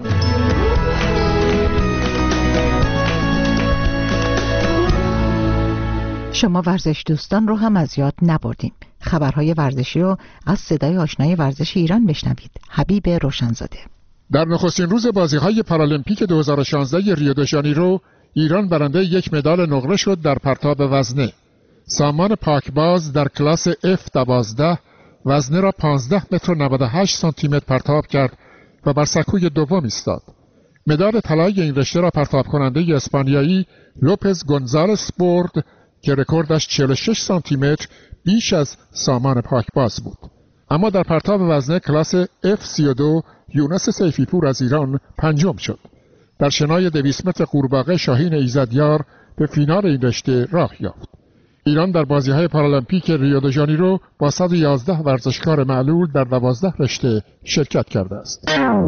شما ورزش دوستان رو هم از یاد نبردیم. خبرهای ورزشی رو از صدای آشنای ورزش ایران بشنوید. حبیب روشنزاده. در نخستین روز بازی‌های پارالمپیک دو هزار و شانزده ریو د ژانیرو، ایران برنده یک مدال نقره شد در پرتاب وزنه. سامان پاکباز در کلاس اف دوازده وزنه را پانزده متر و نود و هشت سانتی متر پرتاب کرد و بر سکوی دوم ایستاد. مدال طلای این رشته را پرتاب کننده اسپانیایی لوپز گونزالس برد که رکوردش چهل و شش سانتی متر بیش از سامان پاکباز بود. اما در پرتاب وزنه کلاس اف سی و دو یونس سیفی پور از ایران پنجم شد. در شنای دویست متر قورباغه شاهین ایزدیار به فینال این رشته راه یافت. ایران در بازی‌های پارالمپیک ریو د ژانیرو با صد و یازده ورزشکار معلول در دوازده رشته شرکت کرده است.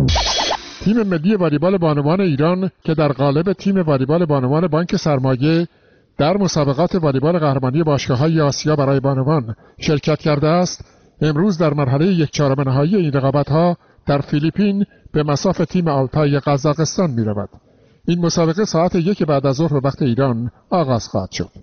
تیم ملی والیبال بانوان ایران که در قالب تیم والیبال بانوان بانک سرمایه در مسابقات والیبال قهرمانی باشگاه‌های آسیا برای بانوان شرکت کرده است، امروز در مرحله یک چهارم نهایی این رقابت‌ها در فیلیپین به مصاف تیم آلتای قزاقستان می‌رود. این مسابقه ساعت یک بعد از ظهر به وقت ایران آغاز خواهد شد.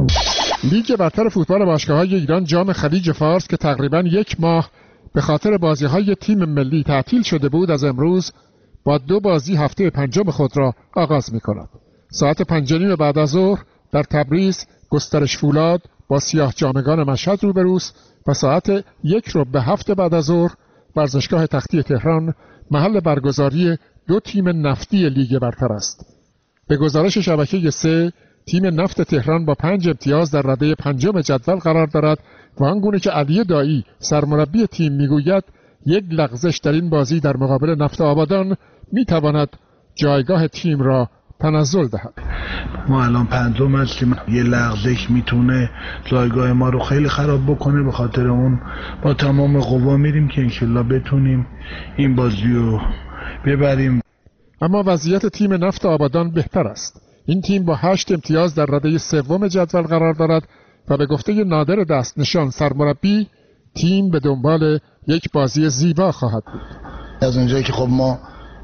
لیگ برتر فوتبال باشگاه‌های ایران جام خلیج فارس که تقریباً یک ماه به خاطر بازی‌های تیم ملی تعطیل شده بود، از امروز با دو بازی هفته پنجم خود را آغاز می‌کند. ساعت پنج و نیم بعد از ظهر در تبریز گسترش فولاد با سیاه جامگان مشهد روبروست و ساعت یک رو به هفت بعد از ظهر ورزشگاه تختی تهران محل برگزاری دو تیم نفتی لیگ برتر است. به گزارش شبکه سه، تیم نفت تهران با پنج امتیاز در رده پنجم جدول قرار دارد و آنگونه که علی دایی سرمربی تیم میگوید یک لغزش در این بازی در مقابل نفت آبادان میتواند جایگاه تیم را تنزل دهد. ما الان پنجم هستیم، یه لغزش میتونه جایگاه ما رو خیلی خراب بکنه، به خاطر اون با تمام قوا میریم که انشالله بتونیم این بازی رو ببریم. اما وضعیت تیم نفت آبادان بهتر است. این تیم با هشت امتیاز در رده سوم جدول قرار دارد و به گفته نادر دست نشان سرمربی، تیم به دنبال یک بازی زیبا خواهد بود. از اونجایی که خب ما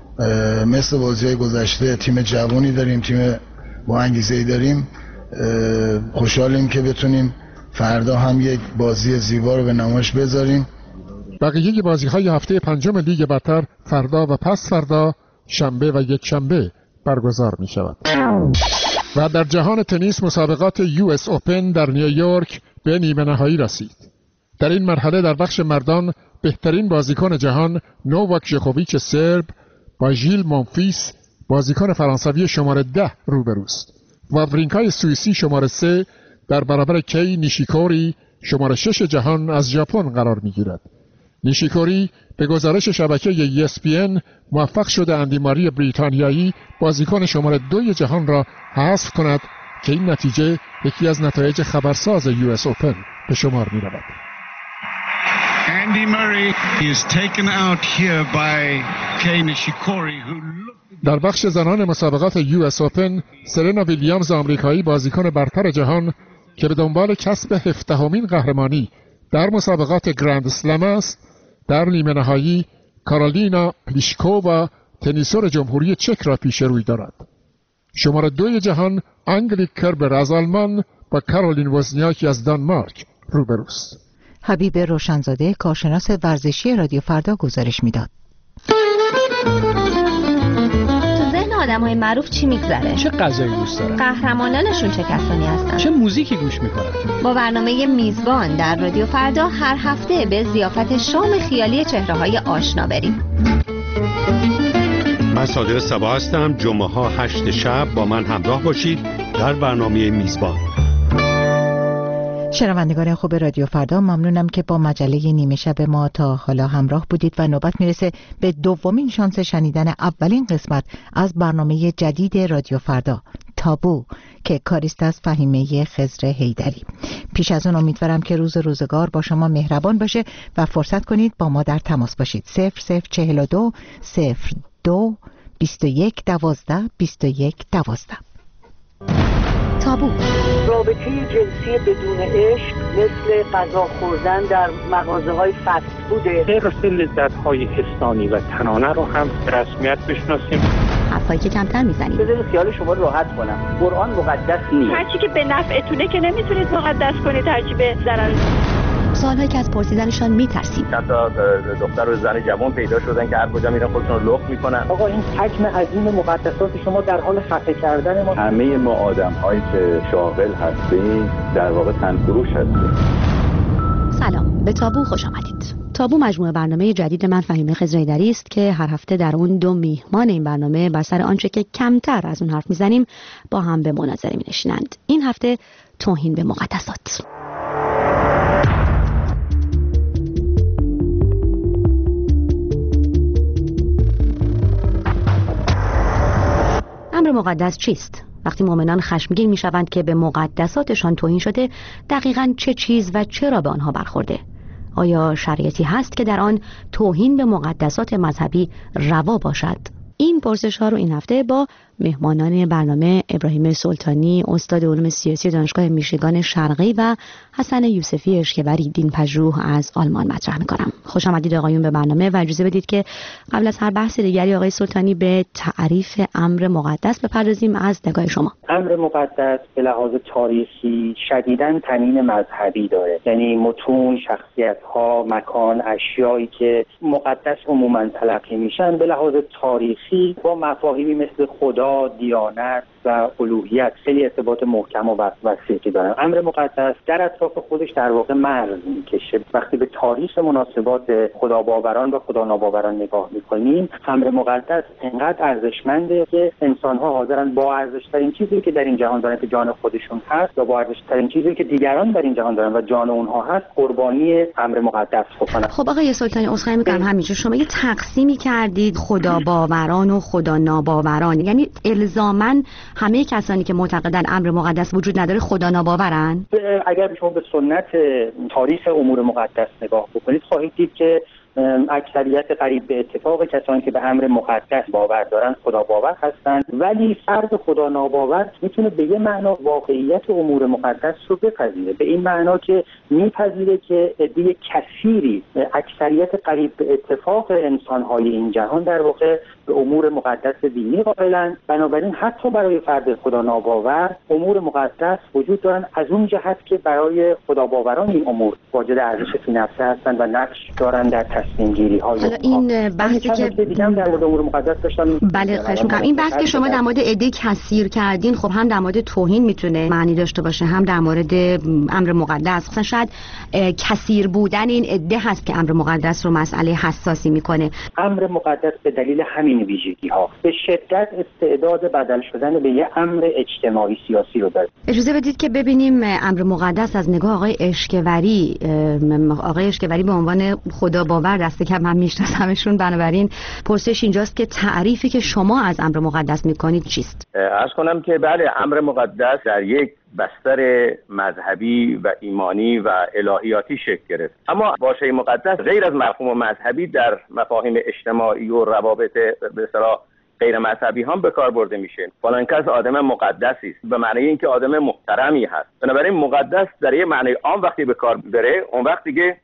مثل بازی‌های گذشته تیم جوانی داریم، تیم با انگیزه‌ای داریم، خوشحالیم که بتونیم فردا هم یک بازی زیبا رو به نمایش بذاریم. بقیه بازی‌های هفته پنجم لیگ برتر فردا و پس فردا، شنبه و یک شنبه برگزار می شود. و در جهان تنیس مسابقات یو اس اوپن در نیویورک به نیمه نهایی رسید. در این مرحله در بخش مردان بهترین بازیکن جهان نوواک ژوکوویچ سرب با ژیل مونفیس بازیکن فرانسوی شماره ده روبروست. واورینکای سوئیسی شماره سه در برابر کی نیشیکوری شماره شش جهان از ژاپن قرار می گیرد. نیشیکوری به گزارش شبکه ای اس پی ان موفق شده اندی ماری بریتانیایی بازیکن شماره دوی جهان را حذف کند که این نتیجه یکی از نتایج خبرساز یو اس اوپن به شمار می رود. Andy Murray is taken out here by Kei Nishikori who در بخش زنان مسابقات یو اس اوپن، سرنا ویلیامز آمریکایی بازیکن برتر جهان که به دنبال کسب هفدهمین قهرمانی در مسابقات گرند اسلم است، در نیمه نهایی کارولینا پلیشکووا تنیسور جمهوری چک را پیش روی دارد. شماره دوی جهان انگلیک کربر از آلمان با کارولین وزنیاکی از دانمارک روبروست. حبیب روشنزاده کارشناس ورزشی رادیو فردا گزارش میداد. آدم‌های معروف چی می‌گذره؟ چه غذایی دوست دارن؟ قهرمانانشون چه کسانی هستن؟ چه موزیکی گوش می‌کنن؟ با برنامه میزبان در رادیو فردا هر هفته به ضیافت شام خیالی چهره‌های آشنا بریم. من صادق صبا هستم. جمعه ها هشت شب با من همراه باشید در برنامه میزبان. شنوندگان خوب رادیو فردا، ممنونم که با مجله نیمه شب ما تا حالا همراه بودید و نوبت میرسه به دومین شانس شنیدن اولین قسمت از برنامه جدید رادیو فردا، تابو، که کاریست از فهیمه خضر حیدری. پیش از اون امیدوارم که روز روزگار با شما مهربان باشه و فرصت کنید با ما در تماس باشید. صفر صفر چهل و دو صفر دو بیست و یک دوازده بیست و یک دوازده. تابو. رابطه جنسی بدون عشق مثل غذا خوردن در مغازه‌های فست فوده. حرص لذت‌های حسانی و تنانه رو هم به رسمیت بشناسیم. حرفایی که کمتر میزنیم. بذارید خیال شما راحت کنم. قرآن مقدس نیست. هرچی که به نفعتونه که نمیتونید مقدس کنید، هرچی به ضرر. سوالهایی که از پرسیدنشان میترسیم. چند تا دختر و زن جوان پیدا شدن که هر کجا میرن خودشون رو لخت میکنن. آقا این حجم عظیم مقدسات شما در حال خفه کردن ما. همه ما آدم‌هایی که شاغل هستیم در واقع تنفروش هستیم. سلام، به تابو خوش آمدید. تابو مجموعه برنامه جدید من فهیمه خضر حیدری است که هر هفته در اون دو میهمان این برنامه بر سر آنچه که کمتر از اون حرف میزنیم با هم به مناظره مینشینند. این هفته توهین به مقدسات. امر مقدس چیست؟ وقتی مؤمنان خشمگین میشوند که به مقدساتشان توهین شده، دقیقاً چه چیز و چرا به آنها برخورده؟ آیا شرایطی هست که در آن توهین به مقدسات مذهبی روا باشد؟ این پرسش ها رو این هفته با مهمانان برنامه ابراهیم سلطانی، استاد علوم سیاسی دانشگاه میشیگان شرقی و حسن یوسفی اشکوری، دینپژوه از آلمان مطرح میکنم. خوش آمدید آقایون به برنامه و اجازه بدید که قبل از هر بحث دیگری آقای سلطانی به تعریف امر مقدس بپردازیم از نگاه شما. امر مقدس به لحاظ تاریخی شدیداً طنین مذهبی داره، یعنی متون، شخصیت‌ها، مکان، اشیایی که مقدس عموماً تلقی میشن به لحاظ تاریخی با مفاهیمی مثل خدا، دیانت و الوهیت خیلی ارتباط محکم و وثیقی دارن. امر مقدس در اطراف خودش در واقع مرز میکشه. وقتی به تاریخ مناسبات خداباوران و خداناباوران نگاه میکنیم، امر مقدس انقدر ارزشمنده که انسان‌ها حاضرن با ارزش‌ترین چیزی که در این جهان دارن که جان خودشون هست و با ارزش‌ترین چیزی که دیگران در این جهان دارن و جان اونها هست قربانی امر مقدس بکنن. خب آقای سلطانی، عذرخواهی می‌کنم همینجور شما یه تقسیمی کردید خداباوران و خداناباوران، یعنی الزاماً همه کسانی که معتقدن امر مقدس وجود نداره خدا ناباورن؟ اگر شما به سنت تاریخ امور مقدس نگاه بکنید خواهید دید که اکثریت قریب به اتفاق کسانی که به امر مقدس باور دارن خدا باور هستند، ولی فرد خدا ناباور میتونه به یه معنا واقعیت امور مقدس رو بپذیره، به این معنا که میپذیره که عده کثیری، اکثریت قریب به اتفاق انسان‌های این جهان در واقع به امور مقدس دینی قائلند. بنابراین حتی برای فرد خدا ناباور امور مقدس وجود دارن، از اون جهت که برای خدا باوران این امور واجد ارزش فی نفسه هستند و نقش دارن در تصمیم گیری های. حالا این بحثی که دیگه در مورد امور مقدس داشتم. بله خواهش می‌کنم. این بحث که شما در مورد عده کثیر کردین، خب هم در مورد توهین میتونه معنی داشته باشه، هم در مورد امر مقدس. مثلا شاید کثیر بودن این عده هست که امر مقدس رو مسئله حساسی میکنه. امر مقدس به دلیل همین ویژگی ها به شدت استعداد بدل شدن به یه امر اجتماعی سیاسی رو داره. اجازه بدید که ببینیم امر مقدس از نگاه آقای اشکوری. آقای اشکوری به عنوان خدا باور دست کم هم میشناسمشون، بنابراین پرسش اینجاست که تعریفی که شما از امر مقدس میکنید چیست؟ عرض کنم که بله، امر مقدس در یک بستر مذهبی و ایمانی و الهیاتی شکل گرفت، اما واژه مقدس غیر از مفهوم مذهبی در مفاهیم اجتماعی و روابط به اصطلاح غیر مذهبی هم به کار برده میشه. فلان کس آدم مقدسی است به معنی اینکه آدم محترمی هست. بنابراین مقدس در یه معنی عام وقتی به کار بره، اون وقت دیگه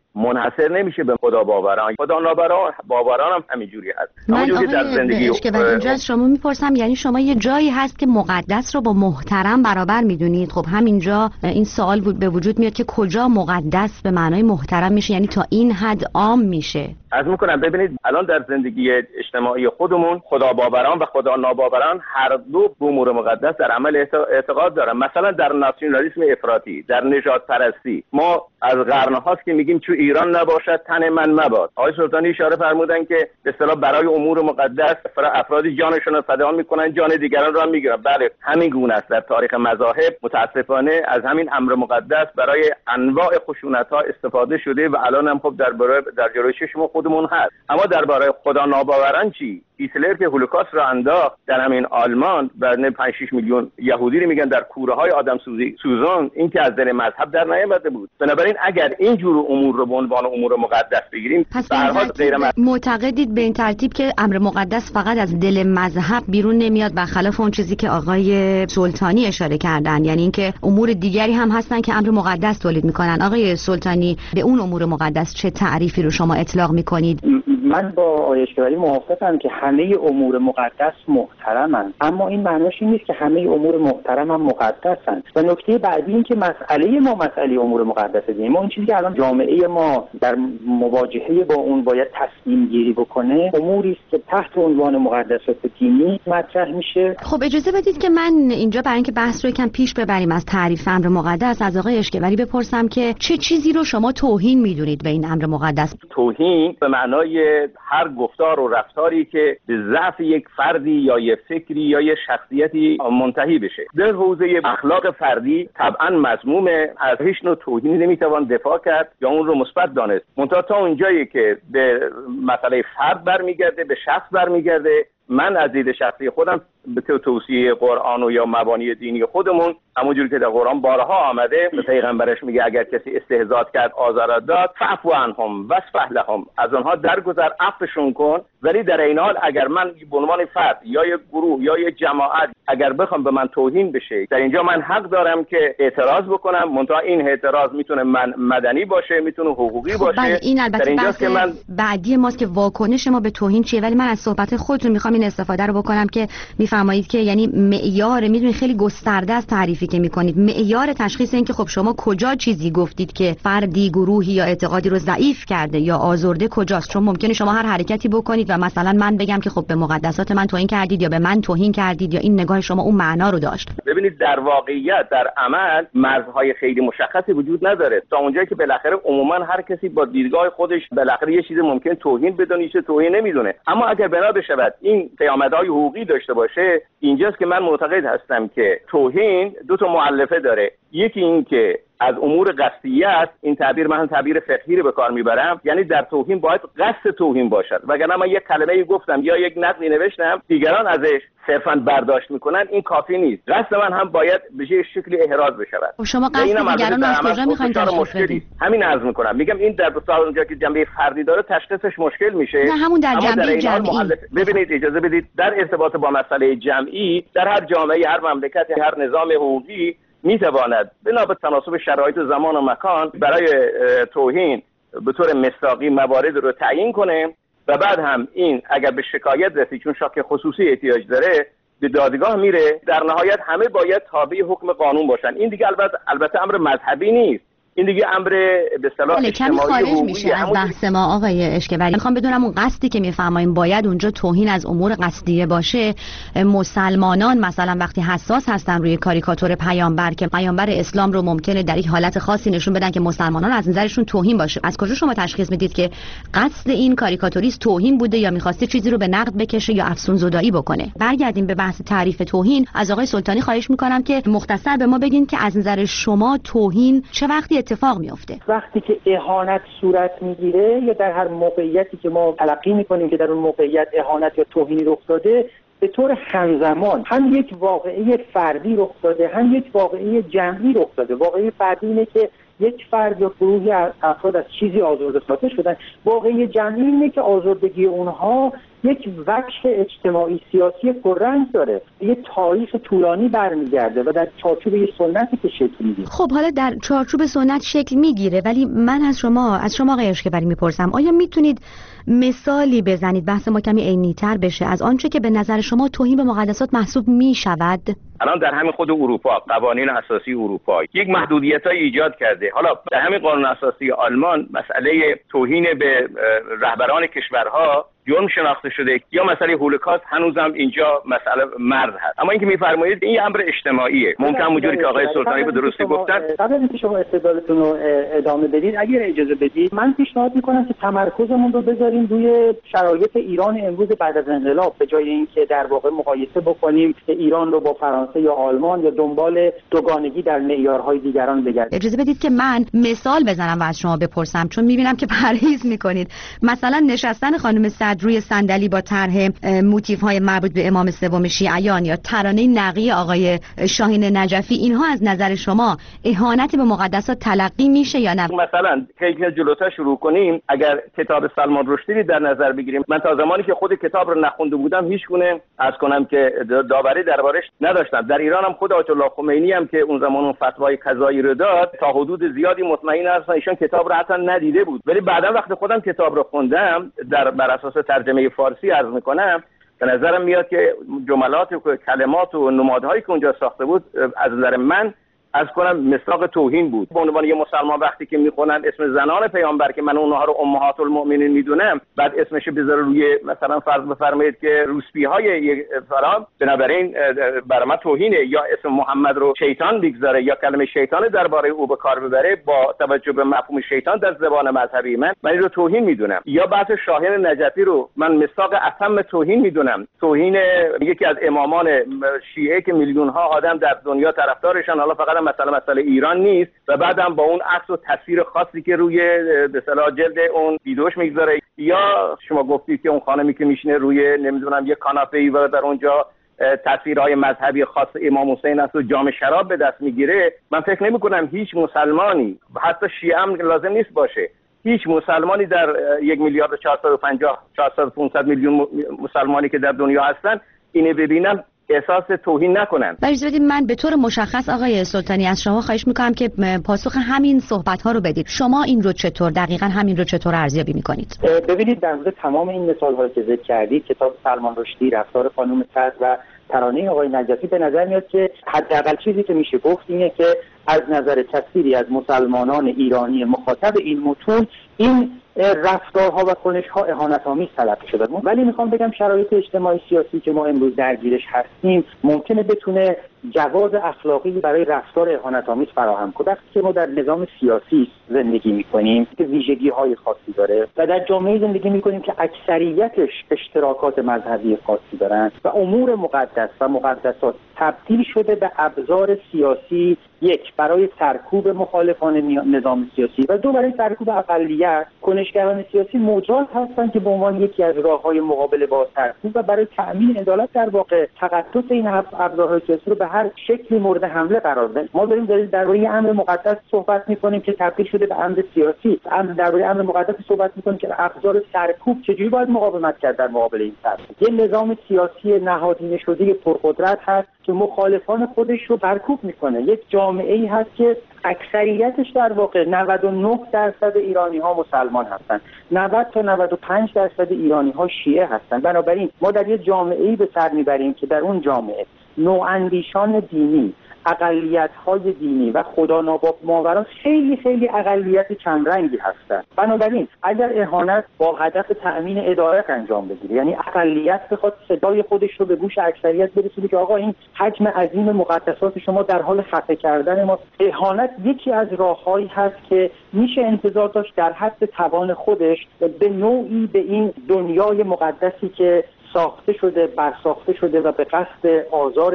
منحصر نمیشه به خدا باوران. خدا ناباوران باوران هم همینجوری هست. من آقای در زندگی که اینجا از شما میپرسم، یعنی شما یه جایی هست که مقدس رو با محترم برابر میدونید؟ خب همینجا این سوال به وجود میاد که کجا مقدس به معنای محترم میشه، یعنی تا این حد عام میشه؟ از میکنم ببینید الان در زندگی اجتماعی خودمون خدا باوران و خدا ناباوران هر دو به امور مقدس در عمل اعتقاد دارن. مثلا در ناسیونالیسم افراطی، در نژاد پرستی، ما از قرن هاست که میگیم چون ایران نباشد تن من مباد. آقای سلطانی اشاره فرمودن که به اصطلاح برای امور مقدس افرادی جانشون رو فدا میکنن، جان دیگران رو هم میگیرن. بله همین گونه است در تاریخ مذاهب. متاسفانه از همین امر مقدس برای انواع خشونت ها استفاده شده و الان هم خب در برای در جلوی چشم خودمون هست. اما درباره خدا ناباوران چی؟ هیتلر که هولوکاست را انداخت در همین آلمان، بعد پنج شش میلیون یهودی رو میگن در کوره های آدم سوزی سوزان، این که از دل مذهب در نیامده بود. بنابراین اگر این جور امور رو به عنوان امور مقدس بگیریم، به هر حال غیر معتقدید به این ترتیب که امر مقدس فقط از دل مذهب بیرون نمیاد، برخلاف اون چیزی که آقای سلطانی اشاره کردن، یعنی اینکه امور دیگری هم هستن که امر مقدس تولید میکنن. آقای سلطانی به اون امور مقدس چه تعریفی رو شما اطلاق میکنید؟ من با آقای اشکبری موافقم که همه امور مقدس محترمند، اما این معناش این نیست که همه امور محترم هم مقدسند. و نکته بعدی این که مسئله ما مسئله امور مقدسه دینی، ما این چیزی که الان جامعه ما در مواجهه با اون باید تصمیم گیری بکنه، اموری است که تحت عنوان مقدسات دینی مطرح میشه. خب اجازه بدید که من اینجا برای اینکه بحث رو یکم پیش ببریم از تعریف امر مقدس از آقای اشکبری بپرسم که چه چیزی رو شما توهین میدونید به این امر مقدس؟ توهین به معنای هر گفتار و رفتاری که به ضعف یک فردی یا یک فکری یا یک شخصیتی منتهی بشه. در حوزه اخلاق فردی طبعا مذمومه، از هیچ نوع توهینی نمیتوان دفاع کرد یا اون رو مثبت دانست. منتها تا اونجایی که به مسئله فرد برمیگرده، به شخص برمیگرده، من از دید شخصی خودم به توصیه قرآن و یا مبانی دینی خودمون، همونجوری که در قرآن بارها آمده، پیغمبرش میگه اگر کسی استهزاء کرد آزار داد فعفو عنهم واصفح لهم، از آنها درگذر، عفوشون کن. ولی در این حال اگر من به عنوان فرد یا یک گروه یا یک جماعت اگر بخوام به من توهین بشه، در اینجا من حق دارم که اعتراض بکنم. منتها این اعتراض میتونه من مدنی باشه، میتونه حقوقی خب باشه. بله، این البته بحث که من بعدی ماست که واکنش ما به توهین چیه. ولی من از صحبت خودتون میخوام این استفاده رو بکنم که میفرمایید که یعنی معیار، میدونید خیلی گسترده است تعریفی که میکنید، معیار تشخیص این که خب شما کجا چیزی گفتید که فردی، گروهی یا اعتقادی رو ضعیف کرده یا آزرده کجاست؟ چون ممکنه شما هر حرکتی بکنید و مثلا من بگم که خب به مقدسات من توهین کردید یا به من توهین کردید یا این نگاه شما اون معنا رو داشت. ببینید در واقعیت در عمل مرزهای خیلی مشخصی وجود نداره، تا اونجایی که بالاخره عموما هر کسی با دیدگاه خودش بالاخره یه چیز ممکن توهین بدونه، چه توهین نمیدونه. اما اگر بنا بشود این پیامدهای حقوقی داشته باشه، اینجاست که من معتقد هستم که توهین دو تا مؤلفه داره. یکی این که از امور قصدیه است، این تعبیر من تعبیر فقهی رو به کار میبرم، یعنی در توهین باید قصد توهین باشد، وگرنه من یک کلمه‌ای گفتم یا یک نقدی نوشتم دیگران ازش صرفاً برداشت میکنن، این کافی نیست. قصد من هم باید به یه شکلی احراز بشود. خب شما قصد دیگران از کجا میخواید تشخیص بدید؟ همین عرض میکنم، میگم این در بسیار اونجا که جنبه فردی داره تشخیصش مشکل میشه. نه همون در جنبه جمعی. ببینید اجازه بدید در ارتباط با مسئله جمعی در هر جامعه، هر مملکت، هر نظام حقوقی میتواند بنا به تناسب شرایط زمان و مکان برای توهین به طور مصداقی موارد رو تعیین کنه و بعد هم این اگر به شکایت رسید، چون شاکی خصوصی احتیاج داره، به دادگاه میره. در نهایت همه باید تابع حکم قانون باشن. این دیگه البته البته امر مذهبی نیست، این دیگه امر به اصطلاح اجتماعی خارج میشه از بحث ما. آقای اشکبری میخوام بدونم اون قصدی که میفرمایید باید اونجا توهین از امور قصدیه باشه. مسلمانان مثلا وقتی حساس هستن روی کاریکاتور پیامبر که پیامبر اسلام رو ممکنه در یک حالت خاصی نشون بدن که مسلمانان از نظرشون توهین باشه، از کجا شما تشخیص میدید که قصد این کاریکاتوریست توهین بوده یا میخواسته چیزی رو به نقد بکشه یا افسون زدایی بکنه؟ برگردیم به بحث تعریف توهین. از آقای سلطانی خواهش میکنم که مختصر به ما بگین که از نظر شما توهین چه وقتی اتفاق میفته؟ وقتی که اهانت صورت میگیره یا در هر موقعیتی که ما تلقی میکنیم که در اون موقعیت اهانت یا توهینی رخ داده، به طور همزمان هم یک واقعه فردی رخ داده هم یک واقعه جمعی رخ داده. واقعه فردی اینه که یک فرد یا گروهی افراد از چیزی آزرده ساخته شدن. واقعه جمعی اینه که آزردگی اونها یک وجه اجتماعی سیاسی پررنگ داره، یه تاریخ طولانی برمیگرده و در چارچوب یه سنتی که شکل میگیره. خب حالا در چارچوب سنت شکل میگیره، ولی من از شما از شما آقای اشکبری میپرسم آیا میتونید مثالی بزنید بحث ما کمی عینی‌تر بشه از آنچه که به نظر شما توهین به مقدسات محسوب میشود؟ الان در همین خود اروپا قوانین اساسی اروپا یک محدودیت‌های ایجاد کرده. حالا در همین قانون اساسی آلمان مسئله توهین به رهبران کشورها جرم شناخته شده، یا مسئله هولوکاست هنوزم اینجا مسئله مرد هست. اما اینکه میفرمایید این امر اجتماعیه، ممکن اونجوری که آقای سلطانی به درستی گفتن. قبل از اینکه شما استدلالتون رو ادامه بدید، اگر اجازه بدید من پیشنهاد میکنم که تمرکزمون رو بذاریم روی شرایط ایران امروز بعد از انقلاب، به جای اینکه در واقع مقایسه بکنیم ایران رو با فرانسه یا آلمان یا دنبال دوگانگی در معیارهای دیگران بگردیم. اجازه بدید که من مثال بزنم و از شما بپرسم، چون میبینم که پرهیز میکنید. مثلا نشستن خانم صدر روی صندلی با طرح موتیف‌های مربوط به امام سوم شیعیان یا ترانه نقی آقای شاهین نجفی، اینها از نظر شما اهانت به مقدسات تلقی میشه یا نه؟ مثلا که جلوتر شروع کنیم، اگر کتاب سلمان رشدی در نظر بگیریم، من تا زمانی که خود کتاب رو نخونده بودم هیچ گونه از کنم که داوری دربارش نداشتم. در ایران هم خود آیت الله خمینی هم که اون زمان اون فتوای قضایی رو داد، تا حدود زیادی مطمئن هستم ایشون کتاب رو حتی ندیده بود، ولی بعدا وقتی خودم کتاب رو خوندم در بر اساس ترجمه فارسی عرض میکنم، به نظرم میاد که جملات و کلمات و نمادهایی که اونجا ساخته بود از نظر من از کنم مصداق توهین بود. به عنوان یه مسلمان وقتی که میخونن اسم زنان پیامبر که من اونها رو امهات المؤمنین میدونم، بعد اسمش بذاره روی مثلا فرض بفرمایید که روسپی‌های فرام، بنابراین برای من توهینه. یا اسم محمد رو شیطان بگذاره یا کلمه شیطان درباره او به کار ببره با توجه به مفهوم شیطان در زبان مذهبی من، من این رو توهین میدونم. یا بحث شاهین نجفی رو من مصداق اتم توهین میدونم، توهین یکی از امامان شیعه که میلیون ها آدم در دنیا طرفدارشان، حالا فقط مثلا مسئله ایران نیست، و بعدم با اون عکس و تصویر خاصی که روی به اصطلاح جلد اون ویدیوش میگذاره. یا شما گفتید که اون خانمی که میشینه روی نمیدونم یه کاناپه‌ای و در اونجا تصویرهای مذهبی خاص امام حسین است و جام شراب به دست میگیره. من فکر نمی کنم هیچ مسلمانی، حتی شیعه هم لازم نیست باشه، هیچ مسلمانی در یک میلیارد و چهارصد و پنجاه چهارصد و پانصد میلیون مسلمانی که در دنیا هستن اینو ببینن احساس توهین نکنن. اجازه بدید من به طور مشخص آقای سلطانی از شما خواهش میکنم که پاسخ همین صحبت ها رو بدید. شما این رو چطور دقیقاً همین رو چطور ارزیابی میکنید؟ ببینید در مورد تمام این مثال هایی که ذکر کردید، کتاب سلمان رشدی، رفتار خانم صدر و ترانه آقای نجفی، به نظر میاد که حداقل چیزی که میشه گفت اینه که از نظر تصویری از مسلمانان ایرانی مخاطب این متون این رفتارها و کنش‌ها اهانت‌آمیز تلقی شده. ولی میخوام بگم شرایط اجتماعی سیاسی که ما امروز درگیرش هستیم ممکنه بتونه جواز اخلاقی برای رفتار اهانت‌آمیز فراهم کنه. وقتی که ما در نظام سیاسی زندگی می‌کنیم که ویژگی‌های خاصی داره و در جامعه زندگی می‌کنیم که اکثریتش اشتراکات مذهبی خاصی دارن و امور مقدس و مقدسات تبدیل شده به ابزار سیاسی، یک برای سرکوب مخالفان نظام سیاسی و دو برای سرکوب اقلیت. کنشگران سیاسی مجاز هستند که به عنوان یکی از راه‌های مقابله با سرکوب و برای تأمین عدالت در واقع تقدس این ابزارهای سیاسی رو به هر شکلی مورد حمله قرار بدن. ما داریم درباره امر مقدس صحبت می‌کنیم که تبدیل شده به امر سیاسی. امر درباره امر مقدس صحبت می‌کنیم که ابزار سرکوب چجوری باید مقاومت کرد در مقابل این سرکوب. یه نظام سیاسی نهادینه شده پرقدرت هست که مخالفان خودش رو برکوب میکنه. یک جامعه‌ای هست که اکثریتش در واقع نود و نه درصد ایرانی‌ها مسلمان هستند، نود تا نود و پنج درصد ایرانی‌ها شیعه هستند. بنابراین ما در یک جامعه‌ای به سر میبریم که در اون جامعه نواندیشان دینی، اقلیت‌های دینی و خدا نامآوران خیلی خیلی اقلیت چندرنگی هستند. بنابراین اگر اهانت با هدف تأمین عدالت انجام بگیره، یعنی اقلیت بخواد صدای خودش رو به گوش اکثریت برسونه که آقا این حجم عظیم مقدسات شما در حال خفه کردن ما، اهانت یکی از راه‌هایی هست که میشه انتظار داشت در حد توان خودش به نوعی به این دنیای مقدسی که ساخته شده، برساخته شده و به قصد آزار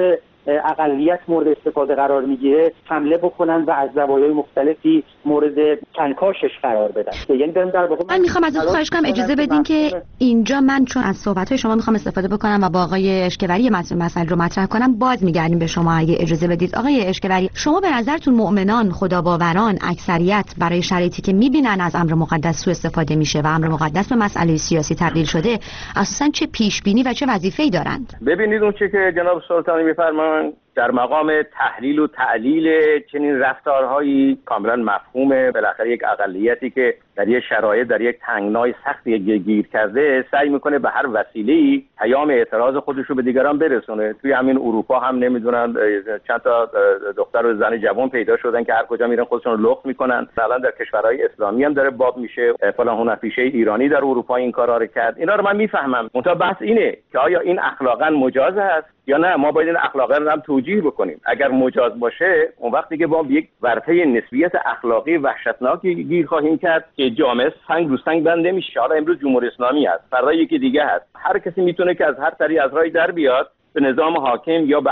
اقلیت مورد استفاده قرار میگیره حمله بکنن و از زوایای مختلفی مورد کنکاشش قرار بدن. یعنی دارم در واقع من میخوام ازتون خواهش کنم اجازه بدین که اینجا من چون از صحبت‌های شما میخوام استفاده بکنم و با آقای اشکوری مسئله رو مطرح کنم، باز میگردیم به شما اگه اجازه بدید. آقای اشکوری، شما به نظرتون مؤمنان، خداباوران، اکثریت برای شرایطی که میبینن از امر مقدس سوء استفاده میشه و امر مقدس به مسئله سیاسی تبدیل شده، اساساً چه پیش بینی و چه وظیفه‌ای دارند؟ ببینید اون چه که جناب سلطانی میفرمایند در مقام تحلیل و تعلیل چنین رفتارهایی کاملا مفهومه. بالاخره یک اقلیتی که در یک شرایط در یک تنگنای سختی گیر کرده سعی میکنه به هر وسیله‌ای پیام اعتراض خودش رو به دیگران برسونه. توی همین اروپا هم نمیدونن چند تا دختر و زن جوان پیدا شدن که هر کجا میرن خودشون رو لخت میکنن. الان در کشورهای اسلامی هم داره باب میشه. فلان هنرپیشه ایرانی در اروپا این کارا رو کرد. اینا رو من میفهمم. منتها بحث اینه که آیا این اخلاقا مجاز است یا نه؟ ما باید این اخلاقا رو هم توجیه بکنیم. اگر مجاز باشه اون وقتی که با یک ورطه نسبیت اخلاقی وحشتناکی گیر خواهیم کرد که جامعه سنگ رو سنگ بند نمیشه. حالا امروز جمهوری اسلامی هست، فردا یکی دیگه هست. هر کسی میتونه که از هر طریق از راهی در بیاد به نظام حاکم یا به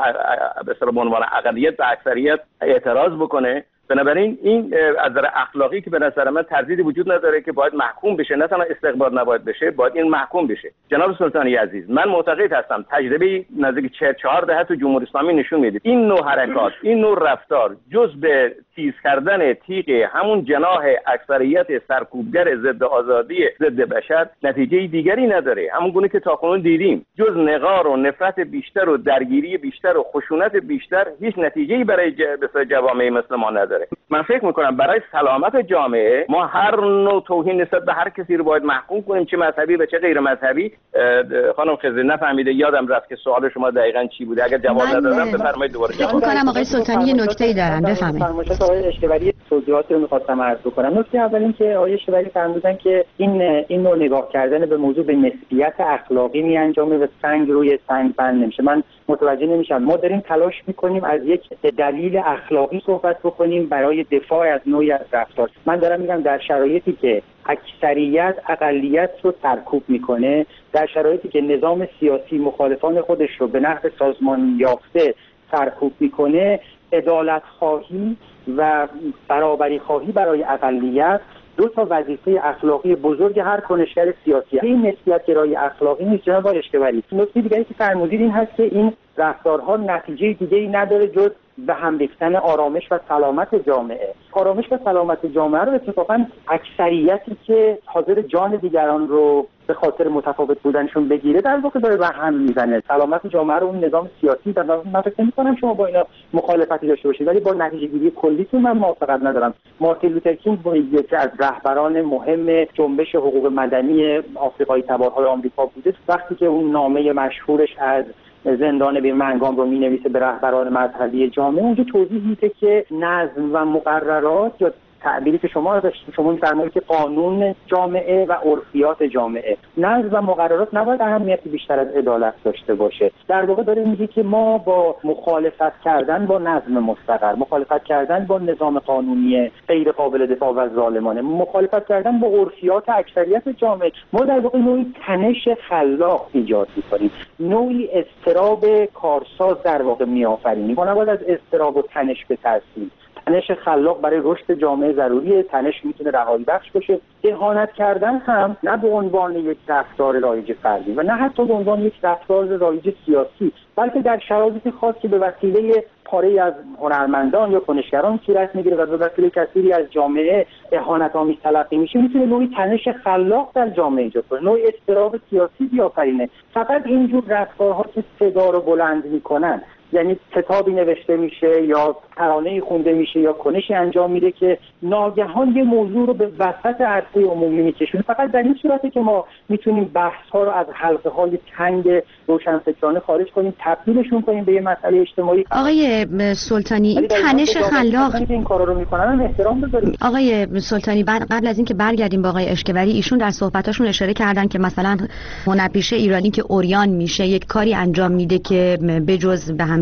به عنوان اقلیت به اکثریت اعتراض بکنه. بنابراین این از نظر اخلاقی که به نظر من تردیدی وجود نداره که باید محکوم بشه، نه تنها استقبال نباید بشه، باید این محکوم بشه. جناب سلطانی عزیز، من معتقد هستم تجربه نزدیک چهار دهه تو جمهوری اسلامی نشون میده این نوع حرکات، این نوع رفتار جز به تیز کردن تیغ همون جناح اکثریت سرکوبگر ضد آزادی ضد بشر نتیجه دیگری نداره. همون گونه که تاکنون دیدیم جز نقار و نفرت بیشتر و درگیری بیشتر و خشونت بیشتر هیچ نتیجه‌ای برای ج... جوامع مسلمان نداره. من فکر میکنم برای سلامت جامعه ما هر نوع توهین نسبت به هر کسی رو باید محکوم کنیم، چه مذهبی و چه غیر مذهبی. خانم خضری نفهمیده، یادم رفت که سوال شما دقیقاً چی بوده. اگر جواب ندادم بفرمایید دوباره جواب بدم. کنم آقای سلطانی یه نکته‌ای دارن، بفرمایید. آقای اشکوری توضیحات رو می‌خواستم عرض بکنم. نکته اول این که آقای اشکوری فرمودن که این این نوع نگاه کردن به موضوع به نسبیت اخلاقی میانجامه و سنگ روی سنگ بند نمیشه. من متوجه نمیشم. ما داریم تلاش میکنیم از یک دلیل اخلاقی صحبت بکنیم برای دفاع از نوعی از رفتار. من دارم میگم در شرایطی که اکثریت اقلیت رو سرکوب میکنه، در شرایطی که نظام سیاسی مخالفان خودش رو به نحو سازمان یافته سرکوب میکنه، عدالت خواهی و برابری خواهی برای اقلیت دو تا وظیفه اخلاقی بزرگ هر کنشگر سیاسی. این نسبیت گرایی اخلاقی نیست جناب اشکوری. نکته دیگری که فرمودید این هست که این رفتارها نتیجه دیگه‌ای نداره جز به هم ریختن آرامش و سلامت جامعه. آرامش و سلامت جامعه رو اتفاقا اکثریتی که حاضر جان دیگران رو به خاطر متفاوت بودنشون بگیره در واقع داره به هم میزنه. سلامت جامعه رو اون نظام سیاسی در واقع من فکر نمی‌کنم شما با اینا مخالفتی داشته باشید، ولی با نتیجه گیری کلیتون من موافقت ندارم. مارتین لوتر کینگ با یکی از رهبران مهم جنبش حقوق مدنی آفریقایی تبارهای آمریکا بوده. وقتی که اون نامه مشهورش از زندان بیرمنگام رو می‌نویسه به رهبران مذهبی جامعه، اونجا توضیح میده که نظم و مقررات یا تعبیری که شما شما می‌فرمایید که قانون جامعه و عرفیات جامعه، نظم و مقررات نباید اهمیتی بیشتر از عدالت داشته باشه. در واقع داره میگه که ما با مخالفت کردن با نظم مستقر، مخالفت کردن با نظام قانونی غیر قابل دفاع و ظالمانه، مخالفت کردن با عرفیات اکثریت جامعه، ما در واقع نوعی تنش خلاق ایجاد می‌کنیم، نوعی اضطراب کارساز در واقع می‌آفرینیم. ما نباید از اضطراب و تنش بترسیم. تنش خلاق برای رشد جامعه ضروریه. تنش میتونه رهایی بخش باشه. اهانت کردن هم نه به عنوان یک رفتار رایج فردی و نه حتی به عنوان یک رفتار رایج سیاسی، بلکه در شرایط خاصی به وسیله پاره از هنرمندان یا کنشگران صورت میگیره و به وسیله کثیری از جامعه اهانت آمیز تلقی میشه، میتونه نوعی تنش خلاق در جامعه ایجاد کنه، نوعی اضطراب سیاسی بیافرینه. فقط اینجور رفتارها که صدا رو بلند میکنن، یعنی کتابی نوشته میشه یا ترانه‌ای خونده میشه یا کنشی انجام میده که ناگهان یه موضوع رو به وسط عرصه عمومی میکشونه، فقط در این صورته که ما میتونیم بحث‌ها رو از حلقه‌های تنگ روشنفکرانه خارج کنیم، تبدیلشون کنیم به یه مسئله اجتماعی. آقای سلطانی، این تنش خلاق این کارا رو میکنن احترام بذاریم. آقای سلطانی، قبل از اینکه برگردیم با آقای اشکوری، ایشون در صحبتاشون اشاره کردن که مثلا هنرپیشه ایرانی که اوریان میشه یک کاری انجام میده که بجز به هم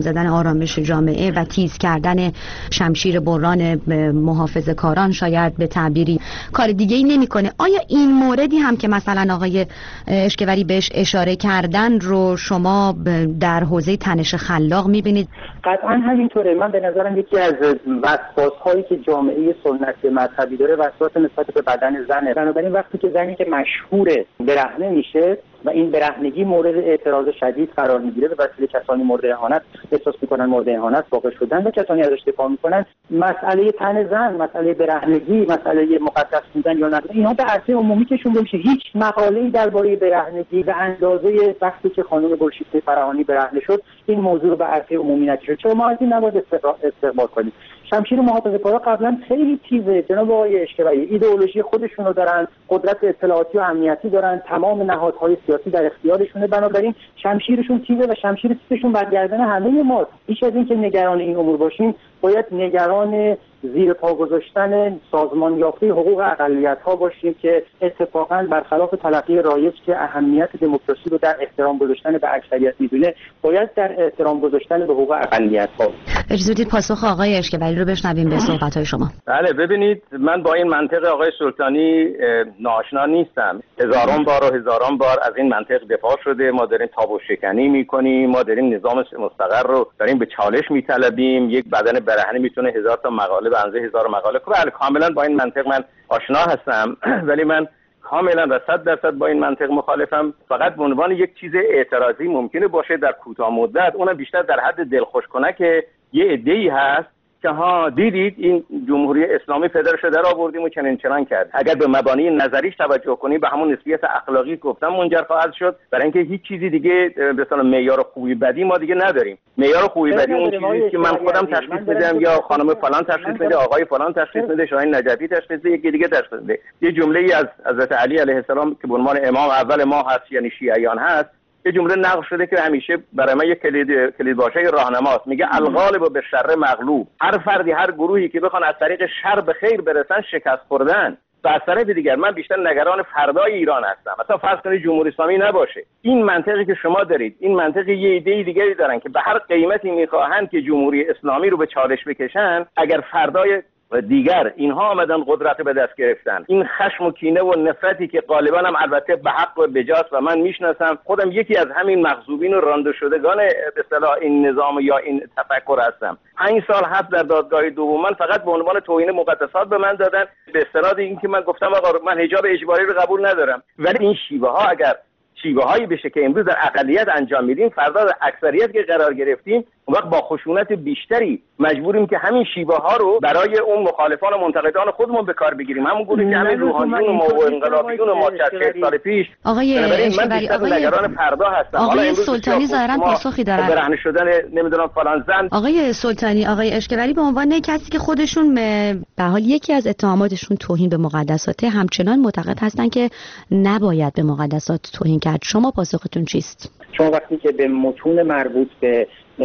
هم زدن آرامش جامعه و تیز کردن شمشیر بران محافظه‌کاران شاید به تعبیری کار دیگه‌ای نمی‌کنه. آیا این موردی هم که مثلا آقای اشکوری بهش اشاره کردن رو شما در حوزه تنش خلاق می‌بینید؟ قطعاً همینطوره. من به نظرم یکی از وسواس‌هایی که جامعه سنتی مذهبی داره وسواس نسبت به بدن زنه. بنابراین وقتی که زنی که مشهوره برهنه میشه و این برهنگی مورد اعتراض شدید قرار میگیره به وسیله کسانی مورد اهانت احساس میکنن مورد اهانت واقع شدن و کسانی ازش دفاع میکنن، مسئله تن زن، مسئله برهنگی، مسئله مقدس بودن یا نه، اینا به عرصه عمومی کشونده میشه. هیچ مقاله‌ای درباره برهنگی و اندازه وقتی که خانم گلشیفته فراهانی برهنه شد این موضوع رو به عرصه عمومی نکشید. چرا ما از این نباید استقبال کنیم؟ شمشیر محافظه‌کارا قبلا خیلی تیزه. جناب آقای اشکوری ایدئولوژی خودشون رو دارن، قدرت اطلاعاتی و امنیتی دارن، تمام نهادهای سیاسی در اختیارشونه، بنابراین شمشیرشون تیزه و شمشیر تیزشون بر گردن همه ما. بیش از این که نگران این امور باشیم باید نگران زیر پا گذاشتن سازمان یافته حقوق اقلیت‌ها باشیم که اتفاقاً برخلاف تلقی رایج که اهمیت دموکراسی رو در احترام گذاشتن به اکثریت می‌دونه، باید در احترام گذاشتن به حقوق اقلیت‌ها. اجازه بدید پاسخ آقای اشکوری رو بشنویم به صحبت‌های شما. بله، ببینید من با این منطق آقای سلطانی ناآشنا نیستم. هزاران بار و هزاران بار از این منطق دفاع شده. ما داریم تابو شکنی می‌کنیم، ما داریم نظام مستقر رو داریم به چالش می‌طلبیم. یک بدن برهنه میتونه هزار تا مقاله به اندازه هزار مقاله کنه. بله کاملا با این منطق من آشنا هستم ولی من کاملا و صد درصد با این منطق مخالفم. فقط به عنوان یک چیز اعتراضی ممکنه باشه در کوتاه مدت، اونم بیشتر در حد دلخوش کنه که یه عده‌ای هست که ها دیدید این جمهوری اسلامی پدرشو در آوردیم و چنین چنان کرد. اگر به مبانی نظریش توجه کنی به همون نسبیت اخلاقی گفتم منجر خواهد شد، برای اینکه هیچ چیزی دیگه به اصطلاح معیار خوبی بدی ما دیگه نداریم. معیار خوبی بدی اون چیزی که من خودم تشخیص میدم یا خانم فلان تشخیص میده، آقای فلان تشخیص میده، شاهین نجفی تشخیص میده، یکی دیگه تشخیص میده. یه جمله‌ای از حضرت علی علیه السلام که به عنوان امام اول ما هست یعنی شیعیان هست، یه جمله نقل شده که همیشه برای من یک کلید کلید واژه راهنماست. میگه الغالب به شر مغلوب. هر فردی، هر گروهی که بخوان از طریق شر به خیر برسن شکست خوردن. و از طرف دیگر من بیشتر نگران فردای ایران هستم. مثلا فرض کنید جمهوری اسلامی نباشه، این منطقی که شما دارید، این منطقی یه ایده دیگری دارن که به هر قیمتی میخواهند که جمهوری اسلامی رو به چالش بکشن. اگر فردای و دیگر اینها آمدن قدرت به دست گرفتن، این خشم و کینه و نفرتی که غالبا هم البته به حق و بجاست و من میشناسم خودم یکی از همین مغضوبین و رانده شدگان به اصطلاح این نظام یا این تفکر هستم. پنج سال حبس در دادگاه دوم من فقط به عنوان توهین مقدسات به من دادن به استناد اینکه من گفتم آقا من حجاب اجباری رو قبول ندارم. ولی این شیوه ها اگر شیوه هایی بشه که امروز در اقلیت انجام میدیم، فردا در اکثریت که قرار گرفتیم، اون وقت با خشونت بیشتری مجبوریم که همین شیوه ها رو برای اون مخالفان و منتقدان خودمون به کار بگیریم. همون گونه که همین روحانیون و ما و انقلابیون و ما چهل سال پیش. آقای اشکوری، آقای نگران فردا هستم. آقای سلطانی ظاهرا پاسخی دارن. برهنه شدن نمیدونم فلان زن. آقای سلطانی، آقای اشکوری به عنوان کسی که خودشون به حال یکی از اتهاماتشون توهین به مقدسات، همچنان معتقد هستن که نباید به مقدسات توهین کرد. شما پاسختون چیست؟ شما وقتی که به متون مربوط به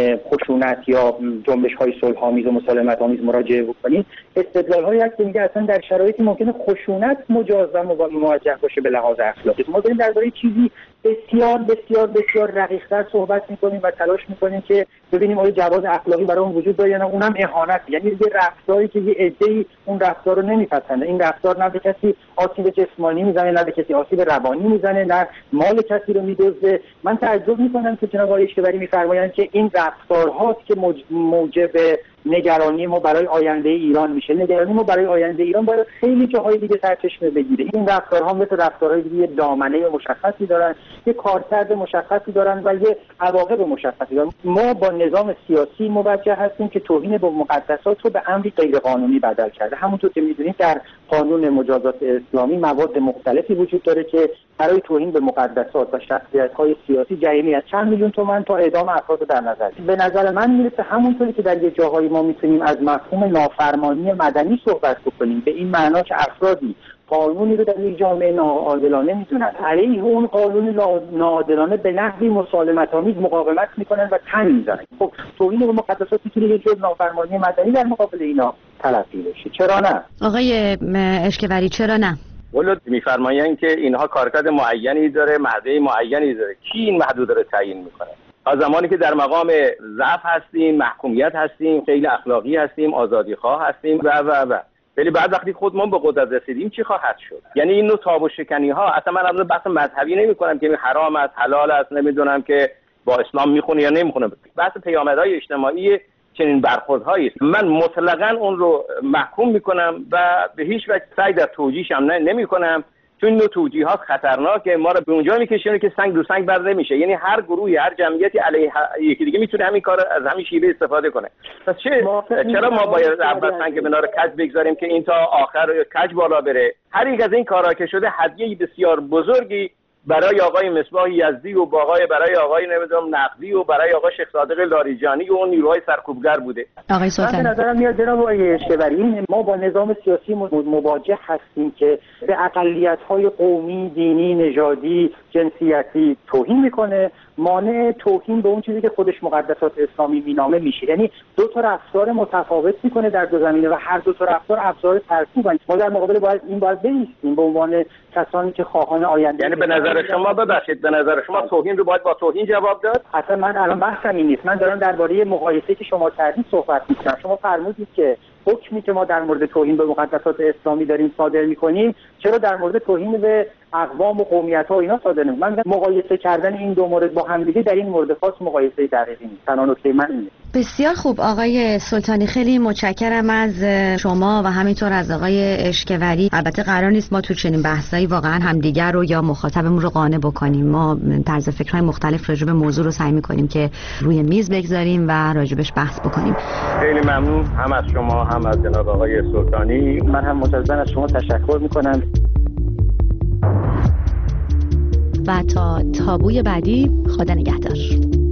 خشونت یا جنبش‌های صلح‌آمیز و مسالمت‌آمیز مراجعه بکنید، استدلال‌هایی هست که میگه اصلا در شرایطی ممکنه خشونت مجاز و موجه باشه به لحاظ اخلاقی. ما داریم درباره چیزی بسیار بسیار بسیار رقیق‌تر صحبت می‌کنیم و تلاش می‌کنیم که ببینیم آیا جواز اخلاقی برای اون وجود داره یا نه. اونم اهانت، یعنی یه رفتاری که یه عده‌ای اون رفتار رو نمی‌پسنده. این رفتار نه به کسی آسیب جسمانی میزنه، نه به کسی آسیب روانی میزنه، نه مال کسی رو می‌دزده. من تعجب می‌کنم که جناب آقای اشکوری می‌فرمایند که این رفتارهاست که موجب نگرانی ما برای آینده ایران میشه. نگرانی ما برای آینده ایران باید خیلی جاهای دیگه سرچشمه بگیره. این رفتارها مثل رفتارهای دیگه یه دامنه مشخصی دارن، یه کارکرد مشخصی دارن و یه عواقب مشخصی دارن. ما با نظام سیاسی مواجه هستیم که توهین به مقدسات رو به امری غیرقانونی بدل کرده. همونطور که میدونید در قانون مجازات اسلامی مواد مختلفی وجود داره که برای توهین به مقدسات و شخصیت‌های سیاسی جریمه از چند میلیون تومان تا اعدام افراد در نظر. به نظر من میرسه همونطوری که در یه جاهای ما میتونیم از مفهوم نافرمانی مدنی صحبت بکنیم، به این معنا که افرادی قانونی رو در یک جامعه ناعادلانه میتونن علیه اون قانون ناعادلانه به نحوی مسالمت‌آمیز مقاومت میکنن و تن میزنن. خب توهین به مقدسات میتونه یه جور نافرمانی مدنی در مقابل اینا تلقی بشه. چرا نه؟ آقای اشکوری چرا نه؟ ولود میفرمایند که اینها کارکرد معینی داره، ماده معینی داره. کی این محدوده رو تعیین میکنه؟ از زمانی که در مقام ضعف هستیم، محکومیت هستیم، خیلی اخلاقی هستیم، آزادیخواه هستیم و و و ولی بعد وقتی خودمون به قدرت رسیدیم چی خواهد شد؟ یعنی این نوع تاب و شکنی ها، اصلا من الان بحث مذهبی نمی کنم که حرام است، حلال است، نمیدونم که با اسلام میخونه یا نمیخونه، بحث پیامدهای اجتماعی چنین برخوردهایی است. من مطلقاً اون رو محکوم میکنم و به هیچ وجه سعی در توجیهش هم نمیکنم، چون این نوع توجیهات خطرناکه، ما رو به اونجا میکشونه که سنگ دو سنگ بر نمیشه. یعنی هر گروهی، هر جمعیتی علیه یکی دیگه میتونه همین کار از همین شیوه استفاده کنه. پس چه چرا ما باید اول سنگ کنار کج بگذاریم که این تا آخر کج بالا بره؟ هر یک از این کارا که شده هدیه بسیار بزرگی برای آقای مصباح یزدی و باقای برای آقای نمیدونم نقدی و برای آقای شیخ صادق لاریجانی و اون نیروهای سرکوبگر بوده. آقای سلطانی، من به نظرم میاد جناب آقای اشکبری، ما با نظام سیاسی مواجه هستیم که به اقلیت‌های قومی، دینی، نژادی، جنسیتی توهین میکنه، مانع توهین به اون چیزی که خودش مقدسات اسلامی مینامه میشه. یعنی دو تا رفتار متفاوت میکنه در دو زمینه و هر دو تا رفتار ابزار ترسوبن. ما در مقابل باید این باید بایستیم به عنوان کسانی که خواهان آینده. یعنی به نظر شما، ببخشید، به نظر شما توهین رو باید با توهین جواب داد؟ اصلا من الان بحثم این نیست، من دارم درباره مقایسه که شما کردید صحبت میکنم. شما فرمودید که حکمی که ما در مورد توهین به مقدسات اسلامی داریم صادر میکنیم، چرا در مورد توهین به اقوام و قومیت‌ها اینا صادر نمی‌کنیم؟ من میگم مقایسه کردن این دو مورد با هم دیگه در این مورد خاص مقایسه دقیقی نیست. تنها نکته من اینه. بسیار خوب آقای سلطانی، خیلی متشکرم از شما و همینطور از آقای اشکوری. البته قرار نیست ما تو چنین بحثایی واقعا همدیگر رو یا مخاطبمون رو قانع بکنیم. ما طرز فکرهای مختلف راجع به موضوع رو سعی می‌کنیم که روی میز بگذاریم و راجبش بحث بکنیم. خیلی ممنون هم از شما هم از جناب آقای سلطانی. من هم مجدداً از شما تشکر می‌کنم. و تا تابوی بعدی، خدا نگهدار.